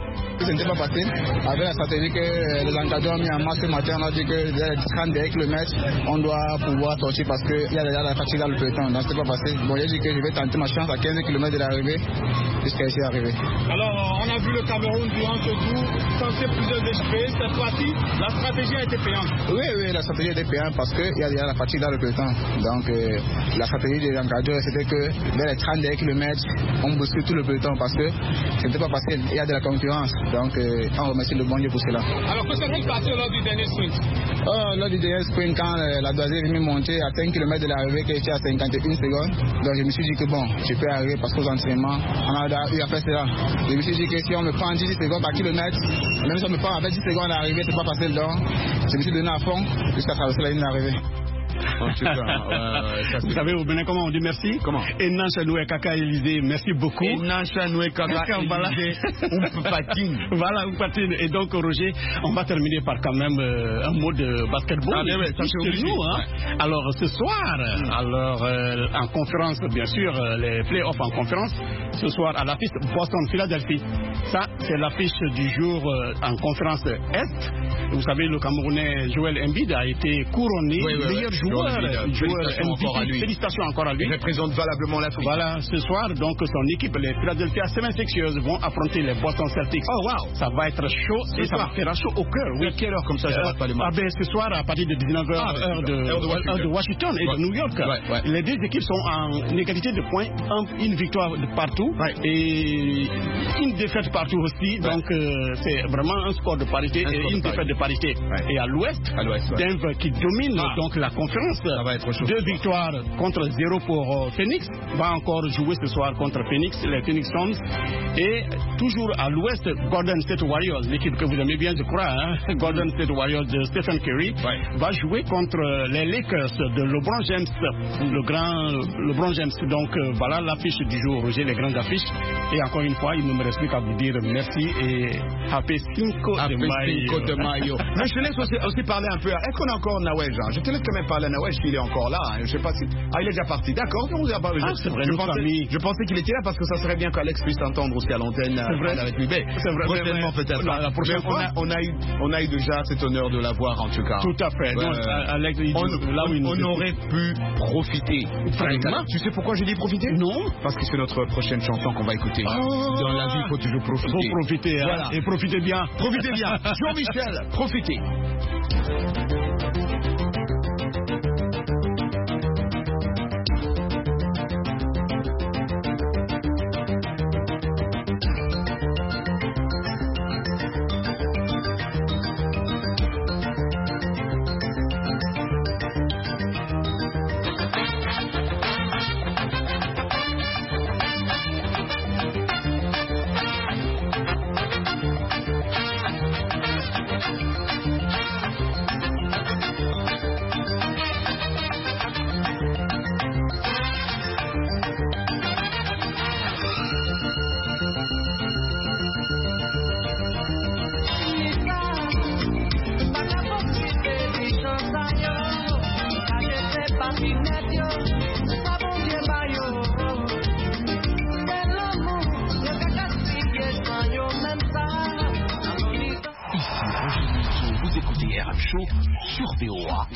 Ce n'était pas facile. Avec la stratégie que les encadreurs ont mis en masse ce matin, on a dit que les trente kilomètres, on doit pouvoir sortir parce qu'il y a déjà la fatigue dans le peloton. Donc c'était pas facile. Bon, j'ai dit que je vais tenter ma chance à quinze kilomètres de l'arrivée jusqu'à ici arriver. Alors, on a vu le Cameroun durant ce tour tenter plusieurs échappées. Cette fois-ci, la stratégie a été payante. Oui, oui, la stratégie a été payante parce qu'il y a déjà la fatigue dans le peloton. Donc, euh, la stratégie des encadreurs, c'était que vers les trente kilomètres, on bouscule tout le peloton parce que ce n'était pas facile. Il y a de la concurrence. Donc, euh, on remercie le bon Dieu pour cela. Alors, que s'est-il passé lors du dernier sprint? Oh, lors du dernier sprint, quand euh, la doisière est venue monter à cinq kilomètres de l'arrivée, qui était à cinquante et une secondes, donc je me suis dit que bon, je peux arriver parce qu'aux entraînements, on a eu à faire cela. Je me suis dit que si on me prend dix secondes par kilomètre, même si on me prend avec dix secondes à l'arrivée, c'est pas facile. Donc, je me suis donné à fond jusqu'à traverser la ligne d'arrivée. En tout cas, euh, ça, vous savez au Bénin comment on dit merci? Comment? Enanchanou et Kaka Élisée, merci beaucoup. Enanchanou et Kaka Élisée, on patine. Voilà, on patine. Et donc Roger, on va terminer par quand même euh, un mot de basketball. Ah, mais ouais, ça c'est chez nous, hein. Ouais. Alors ce soir, mm. alors euh, en conférence, bien sûr, euh, les playoffs en conférence, ce soir à l'affiche Boston-Philadelphie. Ça, c'est l'affiche du jour euh, en conférence Est. Vous savez, le Camerounais Joel Embiid a été couronné oui, oui, meilleur oui. joueur, joueur, joueur félicitations, encore à lui. félicitations encore à lui. Il représente valablement l'Afrique. Voilà, ce soir, donc son équipe, les Philadelphia seventy-sixers, vont affronter les Boston Celtics. Oh wow, ça va être chaud ce et soir. ça va faire chaud au cœur. Oui, à quelle heure comme ça, ça euh, va pas le match? Ah ben ce soir à partir de dix-neuf heures, ah, heure, de, heure, de heure de Washington et ouais. de New York. Ouais, ouais. Les deux équipes sont en égalité de points, un, une victoire de partout ouais. et une défaite partout aussi. Ouais. Donc euh, c'est vraiment un score de parité un et une de défaite de parité. Ouais. Et à l'ouest, ouais. Denver qui domine ah. donc la conférence. Ça va être chaud. Deux victoires contre zéro pour euh, Phoenix. Va encore jouer ce soir contre Phoenix, les Phoenix Suns. Et toujours à l'ouest, Golden State Warriors, l'équipe que vous aimez bien, je crois, hein? Golden State Warriors de Stephen Curry, ouais. va jouer contre les Lakers de LeBron James, le grand LeBron James. Donc euh, voilà l'affiche du jour, Roger, les grandes affiches. Et encore une fois, il ne me reste plus qu'à vous dire merci et happy cinco de mayo. Cinco de mayo. Mayo. Mais je te laisse aussi, aussi parler un peu. Est-ce qu'on a encore Nawej hein? Je te laisse quand même parler à Nawej s'il est encore là. Hein. Je sais pas si. Ah, il est déjà parti. D'accord. On a parlé. Ah, c'est vrai, je, notre pensais, ami. je pensais qu'il était là parce que ça serait bien qu'Alex puisse entendre aussi à l'antenne. C'est vrai. Avec lui. C'est vrai. Prochainement peut-être. La, la prochaine Mais fois. on a, on a eu, on a eu déjà cet honneur de l'avoir en tout cas. Tout à fait. Ouais, Donc, euh, Alex, il, on, là où il on, nous on aurait pu profiter. Vraiment? Tu sais pourquoi j'ai dit profiter? Non. Parce que c'est notre prochaine chanson qu'on va écouter. Oh. Dans la vie, il faut toujours profiter. Il faut profiter. Hein. Voilà. Et profitez bien. Profitez bien. Jean-Michel, profitez. Vous écoutez R M Show sur V O A.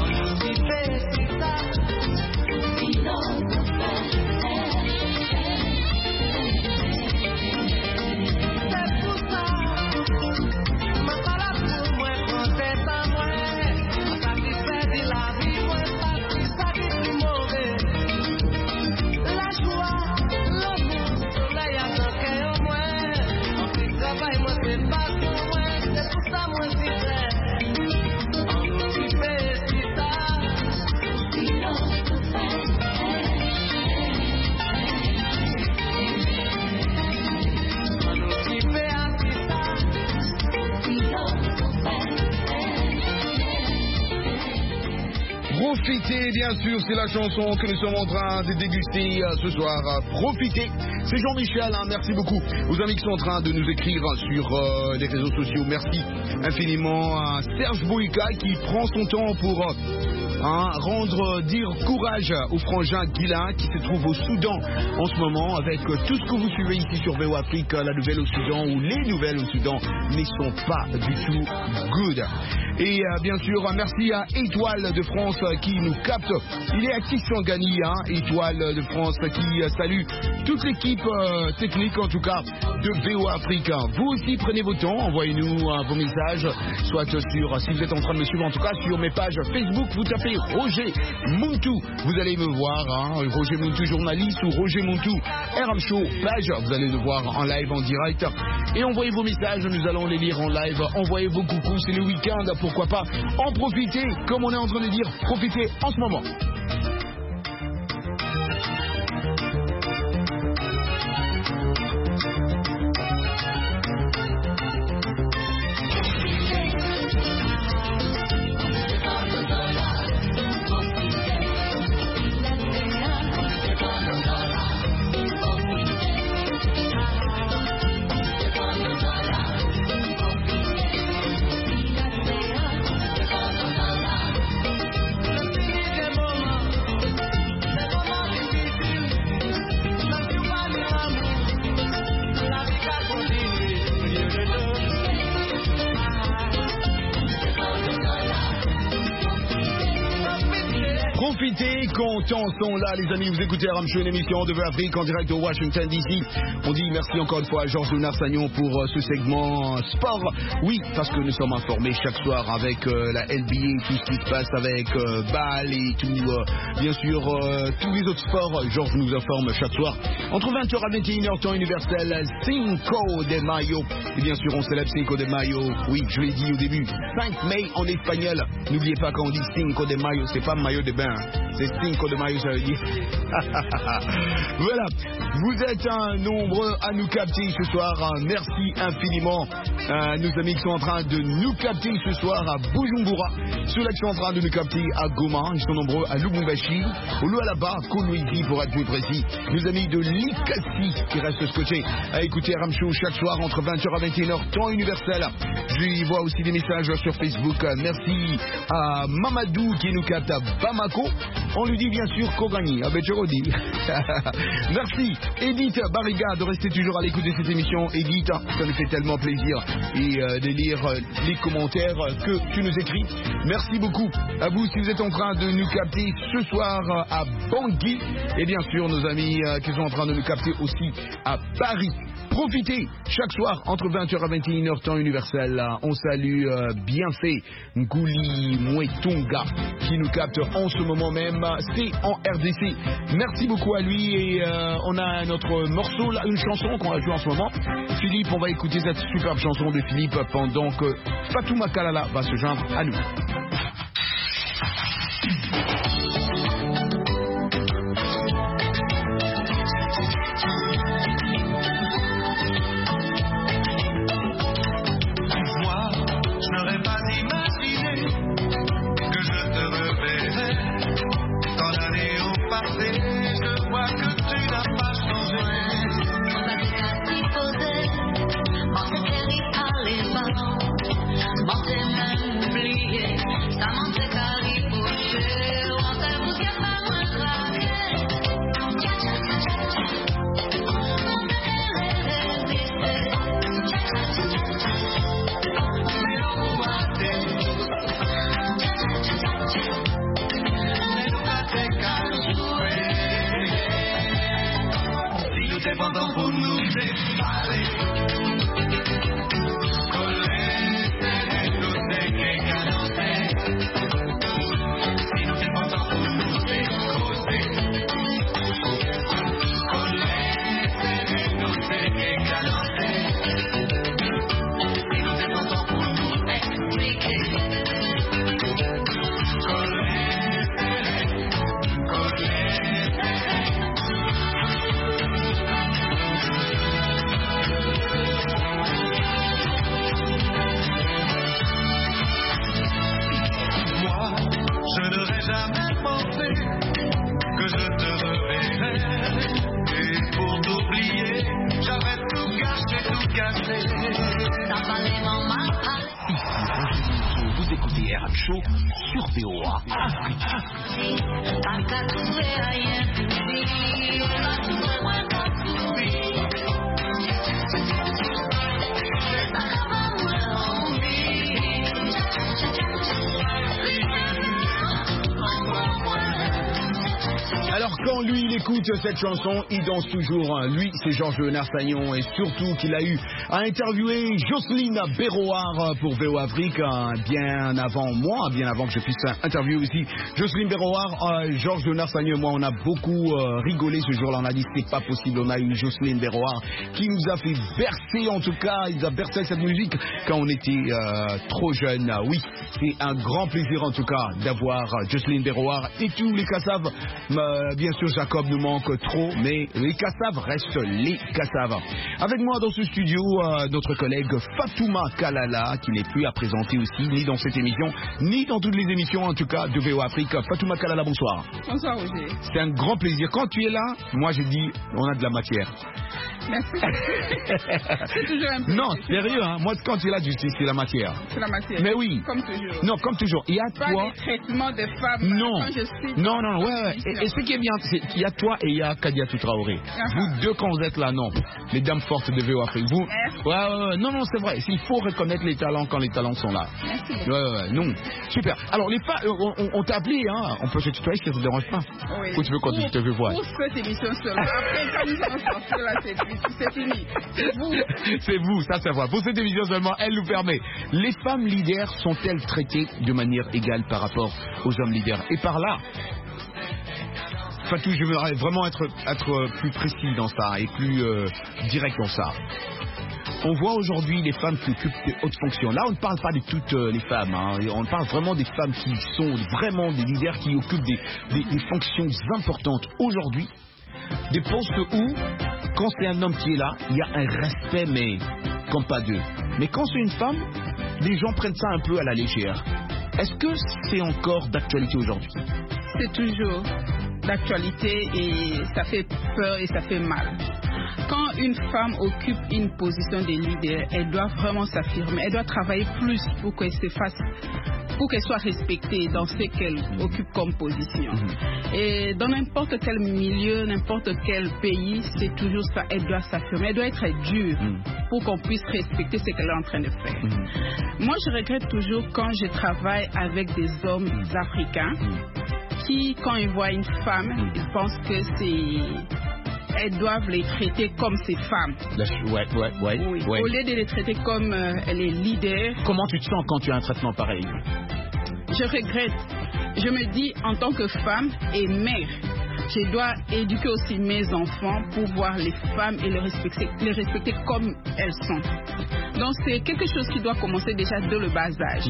Profitez, bien sûr, c'est la chanson que nous sommes en train de déguster euh, ce soir. Profitez, c'est Jean-Michel, hein, merci beaucoup aux amis qui sont en train de nous écrire sur euh, les réseaux sociaux. Merci infiniment à Serge Boïka qui prend son temps pour euh, hein, rendre, dire courage au frangin Guilain qui se trouve au Soudan en ce moment avec euh, tout ce que vous suivez ici sur V O Afrique, la nouvelle au Soudan ou les nouvelles au Soudan ne sont pas du tout good. Et euh, bien sûr, merci à Étoile de France euh, qui nous capte. Il est à Kisangani, hein, Étoile de France qui euh, salue toute l'équipe euh, technique, en tout cas, de V O Afrique. Vous aussi, prenez vos temps, envoyez-nous euh, vos messages, soit sur, si vous êtes en train de me suivre, en tout cas, sur mes pages Facebook, vous tapez Roger Muntu. Vous allez me voir, hein, Roger Muntu journaliste ou Roger Muntu R M Show page. Vous allez le voir en live, en direct. Et envoyez vos messages, nous allons les lire en live. Envoyez vos coucous, c'est le week-end. Pourquoi pas en profiter, comme on est en train de dire, profiter en ce moment. Profitez, contents sont là les amis, vous écoutez R M Show, une émission de V O Afrique en direct de Washington D C. On dit merci encore une fois à Georges Lunar-Sagnon pour euh, ce segment euh, sport. Oui, parce que nous sommes informés chaque soir avec euh, la N B A, tout ce qui se passe avec euh, Bâle et tout, euh, bien sûr euh, tous les autres sports. Georges nous informe chaque soir entre vingt heures à vingt et une heures temps universel, Cinco de Mayo. Et bien sûr on célèbre Cinco de Mayo, oui je l'ai dit au début, cinq mai en espagnol. N'oubliez pas quand on dit Cinco de Mayo, c'est pas maillot de bain, c'est Cinco de Mayo, ça veut dire. Voilà, vous êtes un nombreux à nous capter ce soir. Merci infiniment. Euh, nos amis qui sont en train de nous capter ce soir à Bujumbura, ceux-là qui sont en train de nous capter à Goma, ils sont nombreux à Lubumbashi, au Lualaba, Kolwezi pour être plus précis. Nos amis de Likasi qui restent scotchés à écouter Ram Show chaque soir entre vingt heures à vingt et une heures, temps universel. Je vois aussi des messages sur Facebook. Merci à Mamadou qui nous capte à Bamako. On lui dit bien sûr Kogani. Ah ben je redis. Merci Edith Barriga de rester toujours à l'écoute de cette émission. Edith, ça nous fait tellement plaisir et euh, de lire euh, les commentaires que tu nous écris. Merci beaucoup à vous si vous êtes en train de nous capter ce soir euh, à Bangui et bien sûr nos amis euh, qui sont en train de nous capter aussi à Paris. Profitez chaque soir entre vingt heures à vingt et une heures temps universel. On salue euh, Bienfait Ngouli Mwetonga qui nous capte en ce moment même. C'est en R D C. Merci beaucoup à lui et euh, on a notre morceau là, une chanson qu'on va jouer en ce moment. Philippe, on va écouter cette superbe chanson de Philippe pendant que Fatouma Kalala va se joindre à nous. Cette chanson, il danse toujours. Lui, c'est Georges Narsagnon et surtout qu'il a eu à interviewer Jocelyne Béroard pour V O Afrique bien avant moi, bien avant que je puisse interviewer aussi Jocelyne Béroard. Euh, Georges Narsagnon et moi, on a beaucoup euh, rigolé ce jour-là. On a dit c'est pas possible. On a eu Jocelyne Béroard qui nous a fait bercer, en tout cas, il nous a bercé cette musique quand on était euh, trop jeune. Oui, c'est un grand plaisir en tout cas d'avoir Jocelyne Béroard et tous les Kassav. Euh, bien sûr, Jacob nous manque trop, mais les Kassav restent les Kassav. Avec moi dans ce studio, euh, notre collègue Fatouma Kalala, qui n'est plus à présenter aussi, ni dans cette émission, ni dans toutes les émissions en tout cas de V O Afrique. Fatouma Kalala, bonsoir. Bonsoir Roger. C'est un grand plaisir. Quand tu es là, moi je dis, on a de la matière. Merci. C'est toujours un peu. Non, sérieux, hein. Moi, quand tu es là, je dis c'est la matière. C'est la matière. Mais oui. Comme toujours. Non, comme toujours. Il y a pas toi. Des traitements des femmes. Non. Quand je suis non, non, ouais, ouais. Et, et ce qui est bien, c'est qu'il y a toi et il y a Kadiatou Traoré. Uh-huh. Vous deux, quand vous êtes là, non. Les dames fortes de V O Afrique. Vous. Merci. Ouais, ouais, ouais. Non, non, c'est vrai. Il faut reconnaître les talents quand les talents sont là. Merci. Ouais, ouais, ouais. Non. Super. Alors, les femmes, on, on, on t'a appelé, hein. On peut se tutoyer si ça te dérange pas. Oui. Ou tu veux qu'on te veux voir. Pour cette émission seulement. Après, quand nous allons sortir là, c'est fini. C'est vous. C'est vous, ça c'est vrai. Pour cette émission seulement, elle nous permet. Les femmes leaders sont-elles traitées de manière égale par rapport aux hommes leaders? Et par là, Fatou, je voudrais vraiment être, être plus précis dans ça et plus euh, direct dans ça. On voit aujourd'hui les femmes qui occupent de hautes fonctions. Là, on ne parle pas de toutes euh, les femmes. Hein. On parle vraiment des femmes qui sont vraiment des leaders, qui occupent des, des, des fonctions importantes aujourd'hui. Des postes où, quand c'est un homme qui est là, il y a un respect, mais comme pas deux. Mais quand c'est une femme, les gens prennent ça un peu à la légère. Est-ce que c'est encore d'actualité aujourd'hui? C'est toujours d'actualité et ça fait peur et ça fait mal. Quand une femme occupe une position de leader, elle doit vraiment s'affirmer, elle doit travailler plus pour qu'elle se fasse, pour qu'elle soit respectée dans ce qu'elle occupe comme position. Mm-hmm. Et dans n'importe quel milieu, n'importe quel pays, c'est toujours ça, elle doit s'affirmer, elle doit être dure mm-hmm. pour qu'on puisse respecter ce qu'elle est en train de faire. Mm-hmm. Moi, je regrette toujours quand je travaille avec des hommes mm-hmm. africains mm-hmm. qui, quand ils voient une femme, mm-hmm. ils pensent que c'est... elles doivent les traiter comme ces femmes. Ouais, ouais, ouais, oui. ouais. Au lieu de les traiter comme euh, les leaders. Comment tu te sens quand tu as un traitement pareil? Je regrette. Je me dis, en tant que femme et mère, je dois éduquer aussi mes enfants pour voir les femmes et les respecter, les respecter comme elles sont. Donc c'est quelque chose qui doit commencer déjà dès le bas âge.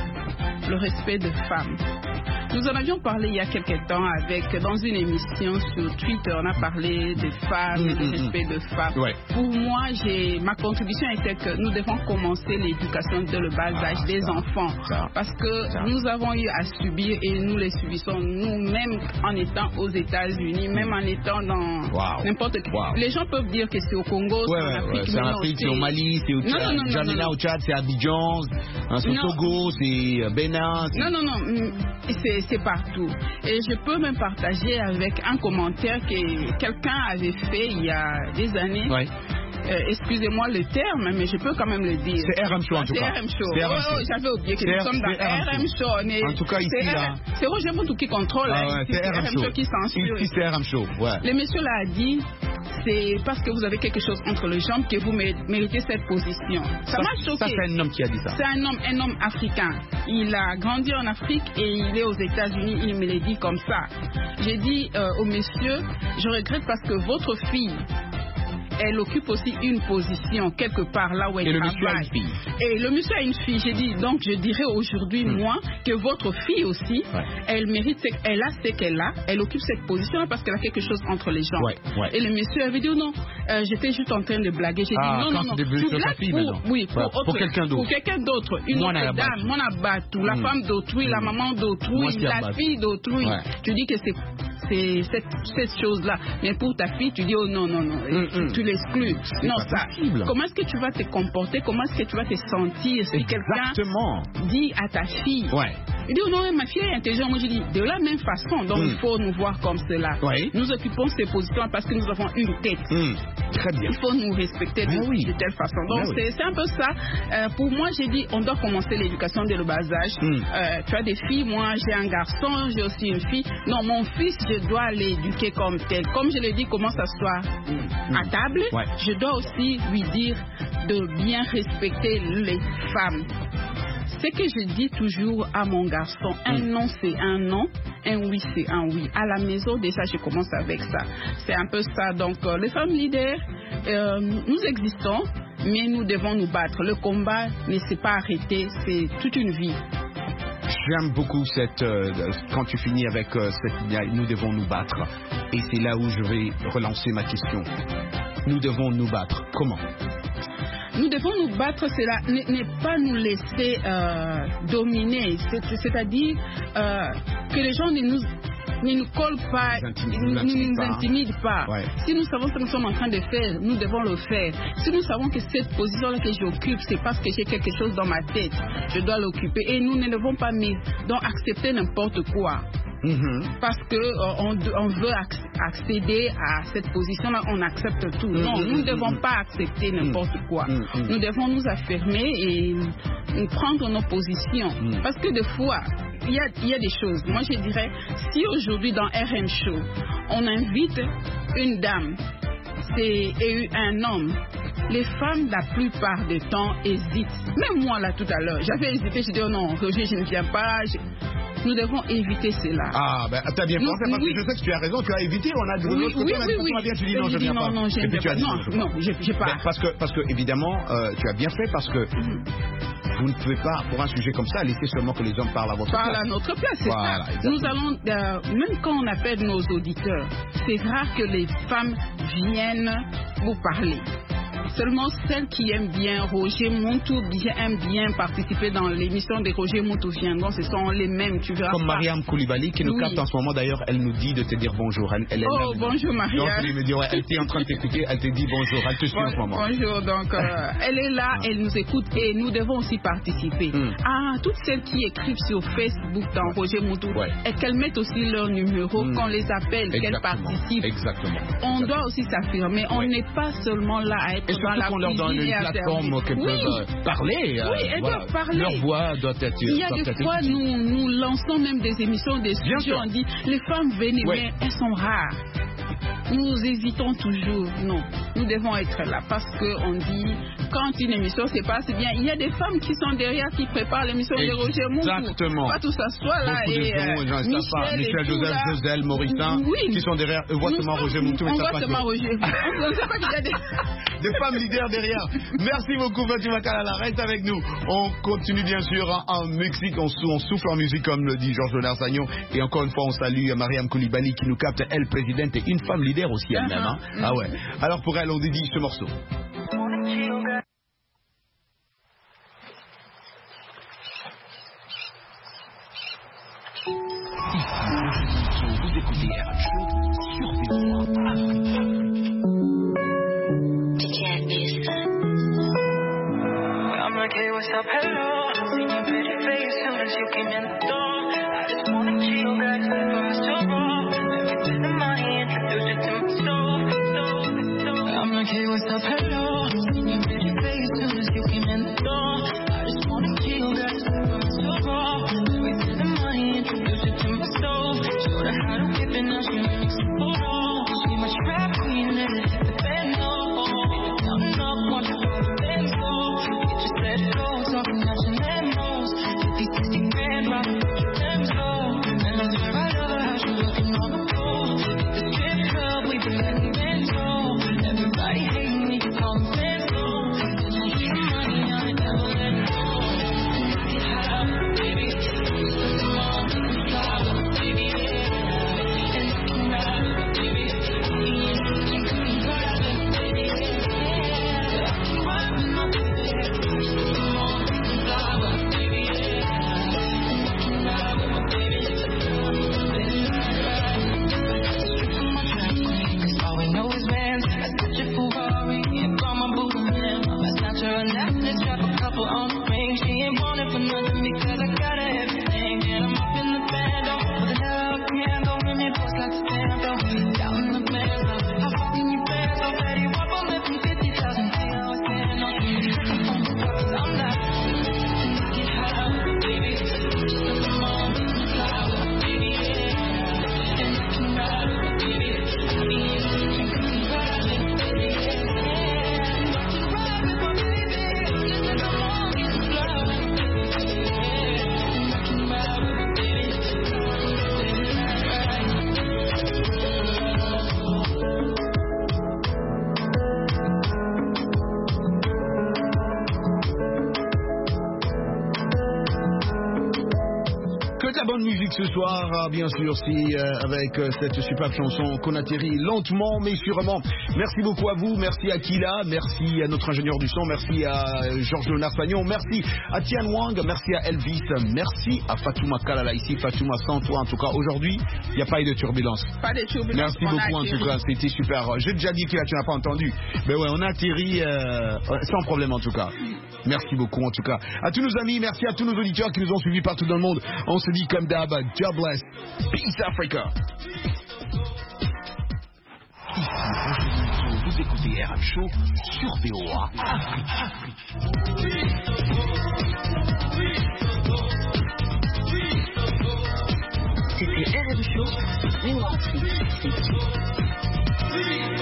Mm. Le respect des femmes. Nous en avions parlé il y a quelques temps avec, dans une émission sur Twitter, on a parlé des femmes, mmh, du respect mmh. des femmes. Ouais. Pour moi, j'ai, ma contribution était que nous devons commencer l'éducation dès le bas âge ah, des ça, enfants. Ça, parce que ça. nous avons eu à subir et nous les subissons nous-mêmes en étant aux États-Unis, mmh. même en étant dans wow. n'importe quel. Wow. Les gens peuvent dire que c'est au Congo, ouais, c'est en Afrique. Ouais, c'est en Afrique, c'est au Mali, c'est au Tchad. Non, non, non, Jamina au Tchad, c'est Abidjan. Hein, c'est au Togo, c'est Bénin. Non, non, non. C'est c'est partout. Et je peux même partager avec un commentaire que quelqu'un avait fait il y a des années. Ouais. Euh, excusez-moi le terme, mais je peux quand même le dire. C'est R M Show en tout cas. C'est R M Show. Oh, oh, j'avais oublié que nous sommes dans R M Show. Mais en tout cas ici là. C'est Roger Moutou qui contrôle. Ah ouais, c'est R M Show qui censure. Ici c'est R M Show. Ouais. Le monsieur l'a dit. C'est parce que vous avez quelque chose entre les jambes que vous méritez cette position. Ça, ça m'a choqué. Ça, c'est un homme qui a dit ça. C'est un homme, un homme africain. Il a grandi en Afrique et il est aux États-Unis. Il me l'a dit comme ça. J'ai dit euh, au monsieur, je regrette parce que votre fille, elle occupe aussi une position quelque part là où elle et travaille. Le monsieur a une fille. Et le monsieur a une fille. J'ai dit, donc je dirais aujourd'hui, mmh. moi, que votre fille aussi, ouais. elle mérite, elle a ce qu'elle a, elle occupe cette position parce qu'elle a quelque chose entre les jambes. Ouais, ouais. Et le monsieur avait dit, oh non, euh, j'étais juste en train de blaguer. J'ai ah, dit, non, non, non, tu blagues fille, pour, oui, pour, ouais, autre, pour quelqu'un d'autre. Pour quelqu'un d'autre, une moi autre dame, mon abatou, la mmh. femme d'autrui, mmh. la maman d'autrui, la fille d'autrui. Ouais. Tu dis que c'est c'est cette, cette chose-là. Mais pour ta fille, tu dis, oh non, non, non, mmh, tu, tu l'exclus. Non, ça. Possible. Comment est-ce que tu vas te comporter? Comment est-ce que tu vas te sentir si quelqu'un dit à ta fille? Ouais. Il dit, oh non, ma fille est intelligente. Moi, je dis, de la même façon. Donc, mmh. il faut nous voir comme cela. Ouais. Nous occupons ces positions parce que nous avons une tête. Mmh. Très bien. Il faut nous respecter de, oui. de telle façon. Donc, oui. c'est, c'est un peu ça. Euh, pour moi, j'ai dit, on doit commencer l'éducation dès le bas âge. Mmh. Euh, tu as des filles, moi, j'ai un garçon, j'ai aussi une fille. Non, mon fils, je dois l'éduquer comme tel. Comme je l'ai dit, comment s'asseoir mmh. à table. Ouais. Je dois aussi lui dire de bien respecter les femmes. Ce que je dis toujours à mon garçon, un mm. non c'est un non, un oui c'est un oui. À la maison, déjà, je commence avec ça. C'est un peu ça. Donc, euh, les femmes leaders, euh, nous existons, mais nous devons nous battre. Le combat ne s'est pas arrêté, c'est toute une vie. J'aime beaucoup cette, euh, quand tu finis avec euh, cette, nous devons nous battre. Et c'est là où je vais relancer ma question. Nous devons nous battre. Comment? Nous devons nous battre, cela n'est pas nous laisser euh, dominer, c'est-à-dire euh, que les gens ne nous, ne nous collent pas, ne nous, nous intimident pas. Ouais. Si nous savons ce que nous sommes en train de faire, nous devons le faire. Si nous savons que cette position-là que j'occupe, c'est parce que j'ai quelque chose dans ma tête, je dois l'occuper. Et nous ne devons pas donc accepter n'importe quoi. Mm-hmm. Parce que euh, on, on veut accéder à cette position-là, on accepte tout. Mm-hmm. Non, nous ne devons pas accepter n'importe quoi. Mm-hmm. Nous devons nous affirmer et nous prendre nos positions. Mm-hmm. Parce que des fois, il y a, il y a des choses. Moi, je dirais, si aujourd'hui dans R M Show, on invite une dame c'est, et un homme, les femmes, la plupart du temps, hésitent. Même moi, là, tout à l'heure, j'avais hésité. Je dis, oh non, Roger, je ne viens pas. Je... Nous devons éviter cela. Ah, ben, t'as bien pensé, parce oui. que je sais que tu as raison, tu as évité, on a de oui, l'autre oui, côté, oui, oui, oui. Tu dis non, je viens non, pas. Non, et puis tu as dit non, non, je, je pas. Ben, parce que, parce que, évidemment, euh, tu as bien fait, parce que mm-hmm. vous ne pouvez pas, pour un sujet comme ça, laisser seulement que les hommes parlent à votre Parle place. Parle à notre place, c'est voilà, ça. Nous allons, euh, même quand on appelle nos auditeurs, c'est rare que les femmes viennent vous parler. seulement celles qui aiment bien Roger Montou, qui aiment bien participer dans l'émission de Roger Montou viendront, ce sont les mêmes, tu verras. Comme pas. Mariam Koulibaly qui nous Oui. capte en ce moment, d'ailleurs, elle nous dit de te dire bonjour. Elle, elle est Oh, là. bonjour Mariam. Donc, elle me dit, ouais, elle était en train de t'écouter, elle te dit bonjour, elle te suit en ce moment. Bonjour, donc euh, elle est là, elle nous écoute et nous devons aussi participer. Mm. Ah, toutes celles qui écrivent sur Facebook dans Roger Montou, Ouais. et qu'elles mettent aussi leur numéro, Mm. qu'on les appelle, qu'elles Exactement. participent. Exactement. On doit aussi s'affirmer, on Ouais. n'est pas seulement là à être Et dans surtout la qu'on leur donne cuisine une et à plateforme servir. qu'elles Oui. peuvent euh, parler. euh, Oui, elles voilà. doivent parler. Leur voix doit être. Il y a doit des être fois, écoutée. nous, nous lançons même des émissions de Bien studio, sûr. on dit, les femmes venez, Oui. mais elles sont rares. Nous hésitons toujours. Non, nous devons être là parce qu'on dit, quand une émission se passe bien, il y a des femmes qui sont derrière, qui préparent l'émission de Roger Montou. Exactement. Pas tout ça soit là. Beaucoup de et, gens, euh, ils ne savent pas. Michel, Michel et tout, Joseph, là. Joselle, Mauritin, Oui. qui sont derrière. Eux voient Nous seulement sommes- Roger Montou, mais on ça voit passe. seulement Roger. On ne sait pas qu'il y a des... Des femmes leaders derrière. Merci beaucoup, Fatima Kalala. Reste avec nous. On continue bien sûr en, en Mexique. On, sou- on souffle en musique, comme le dit Georges Léonard Sagnon. Et encore une fois, on salue Mariam Koulibaly qui nous capte, elle, présidente, et une femme leader aussi elle-même. Hein. Uh-huh. Ah ouais. Alors pour elle, on dédie ce morceau. Vous écoutez R M Show sur V O A Afrique. I'm like, hey, what's up, hello? Seen your pretty face soon as you came in the door. I just wanna chill, guys, for us to roll. Let me to the money, introduce you to my soul, soul, soul. I'm like, hey, what's up, hello? Seen your pretty face soon as you came in the door. I just wanna chill, guys, for us to roll. Let me to the money, introduce you to my soul. Showed her how to whip it, now she makes it roll. She my trap queen, and it hit the band, no. Counting up, watch her go to bed, so. Let's go, talking about your lemos. fifty, sixty grand, riding with your Benz, oh. And I swear I love her, how she looking on the pole. The strip club, we been letting bands go. Everybody hating me, you call them fans, oh. And I get money, I never let it go. Get high, baby. Come on, fly, baby, yeah. And I can ride, baby. Me and you can be private, baby, yeah. I can ride with my baby. On the ring, she ain't want it for nothing because I got her everything. And I'm up in the band, oh, with another candle, and it looks like stand up. Down in the band, oh, how far can you bend? So Betty Wap on left from fifty thousand feet, I was standing on the phone, cause I'm not. Get high, baby. Come on, fly, baby, yeah. And I can ride, baby. Me and you can be riding, baby, yeah. I can ride with my baby. Come on, get fly, baby, yeah. And I can ride with my baby. Baby, Que de la bonne musique ce soir, ah, bien sûr, si euh, avec euh, cette superbe chanson qu'on atterrit lentement mais sûrement. Merci beaucoup à vous, merci à Kila, merci à notre ingénieur du son, merci à euh, Georges Léonard Sagnon, merci à Tian Wang, merci à Elvis, merci à Fatouma Kalala ici. Fatouma, sans toi en tout cas aujourd'hui, il n'y a pas eu de turbulence. Pas de turbulence. Merci on a beaucoup en tout atterri. cas, c'était super. J'ai déjà dit Kila, tu n'as pas entendu. Mais ouais, on a atterri euh, sans problème en tout cas. Merci beaucoup en tout cas. À tous nos amis, merci à tous nos auditeurs qui nous ont suivis partout dans le monde. On se dit comme d'hab, God bless. Peace Africa. Ici Roger Montou, vous écoutez R M Show sur V O A Afrique. C'était R M Show, V O A Afrique.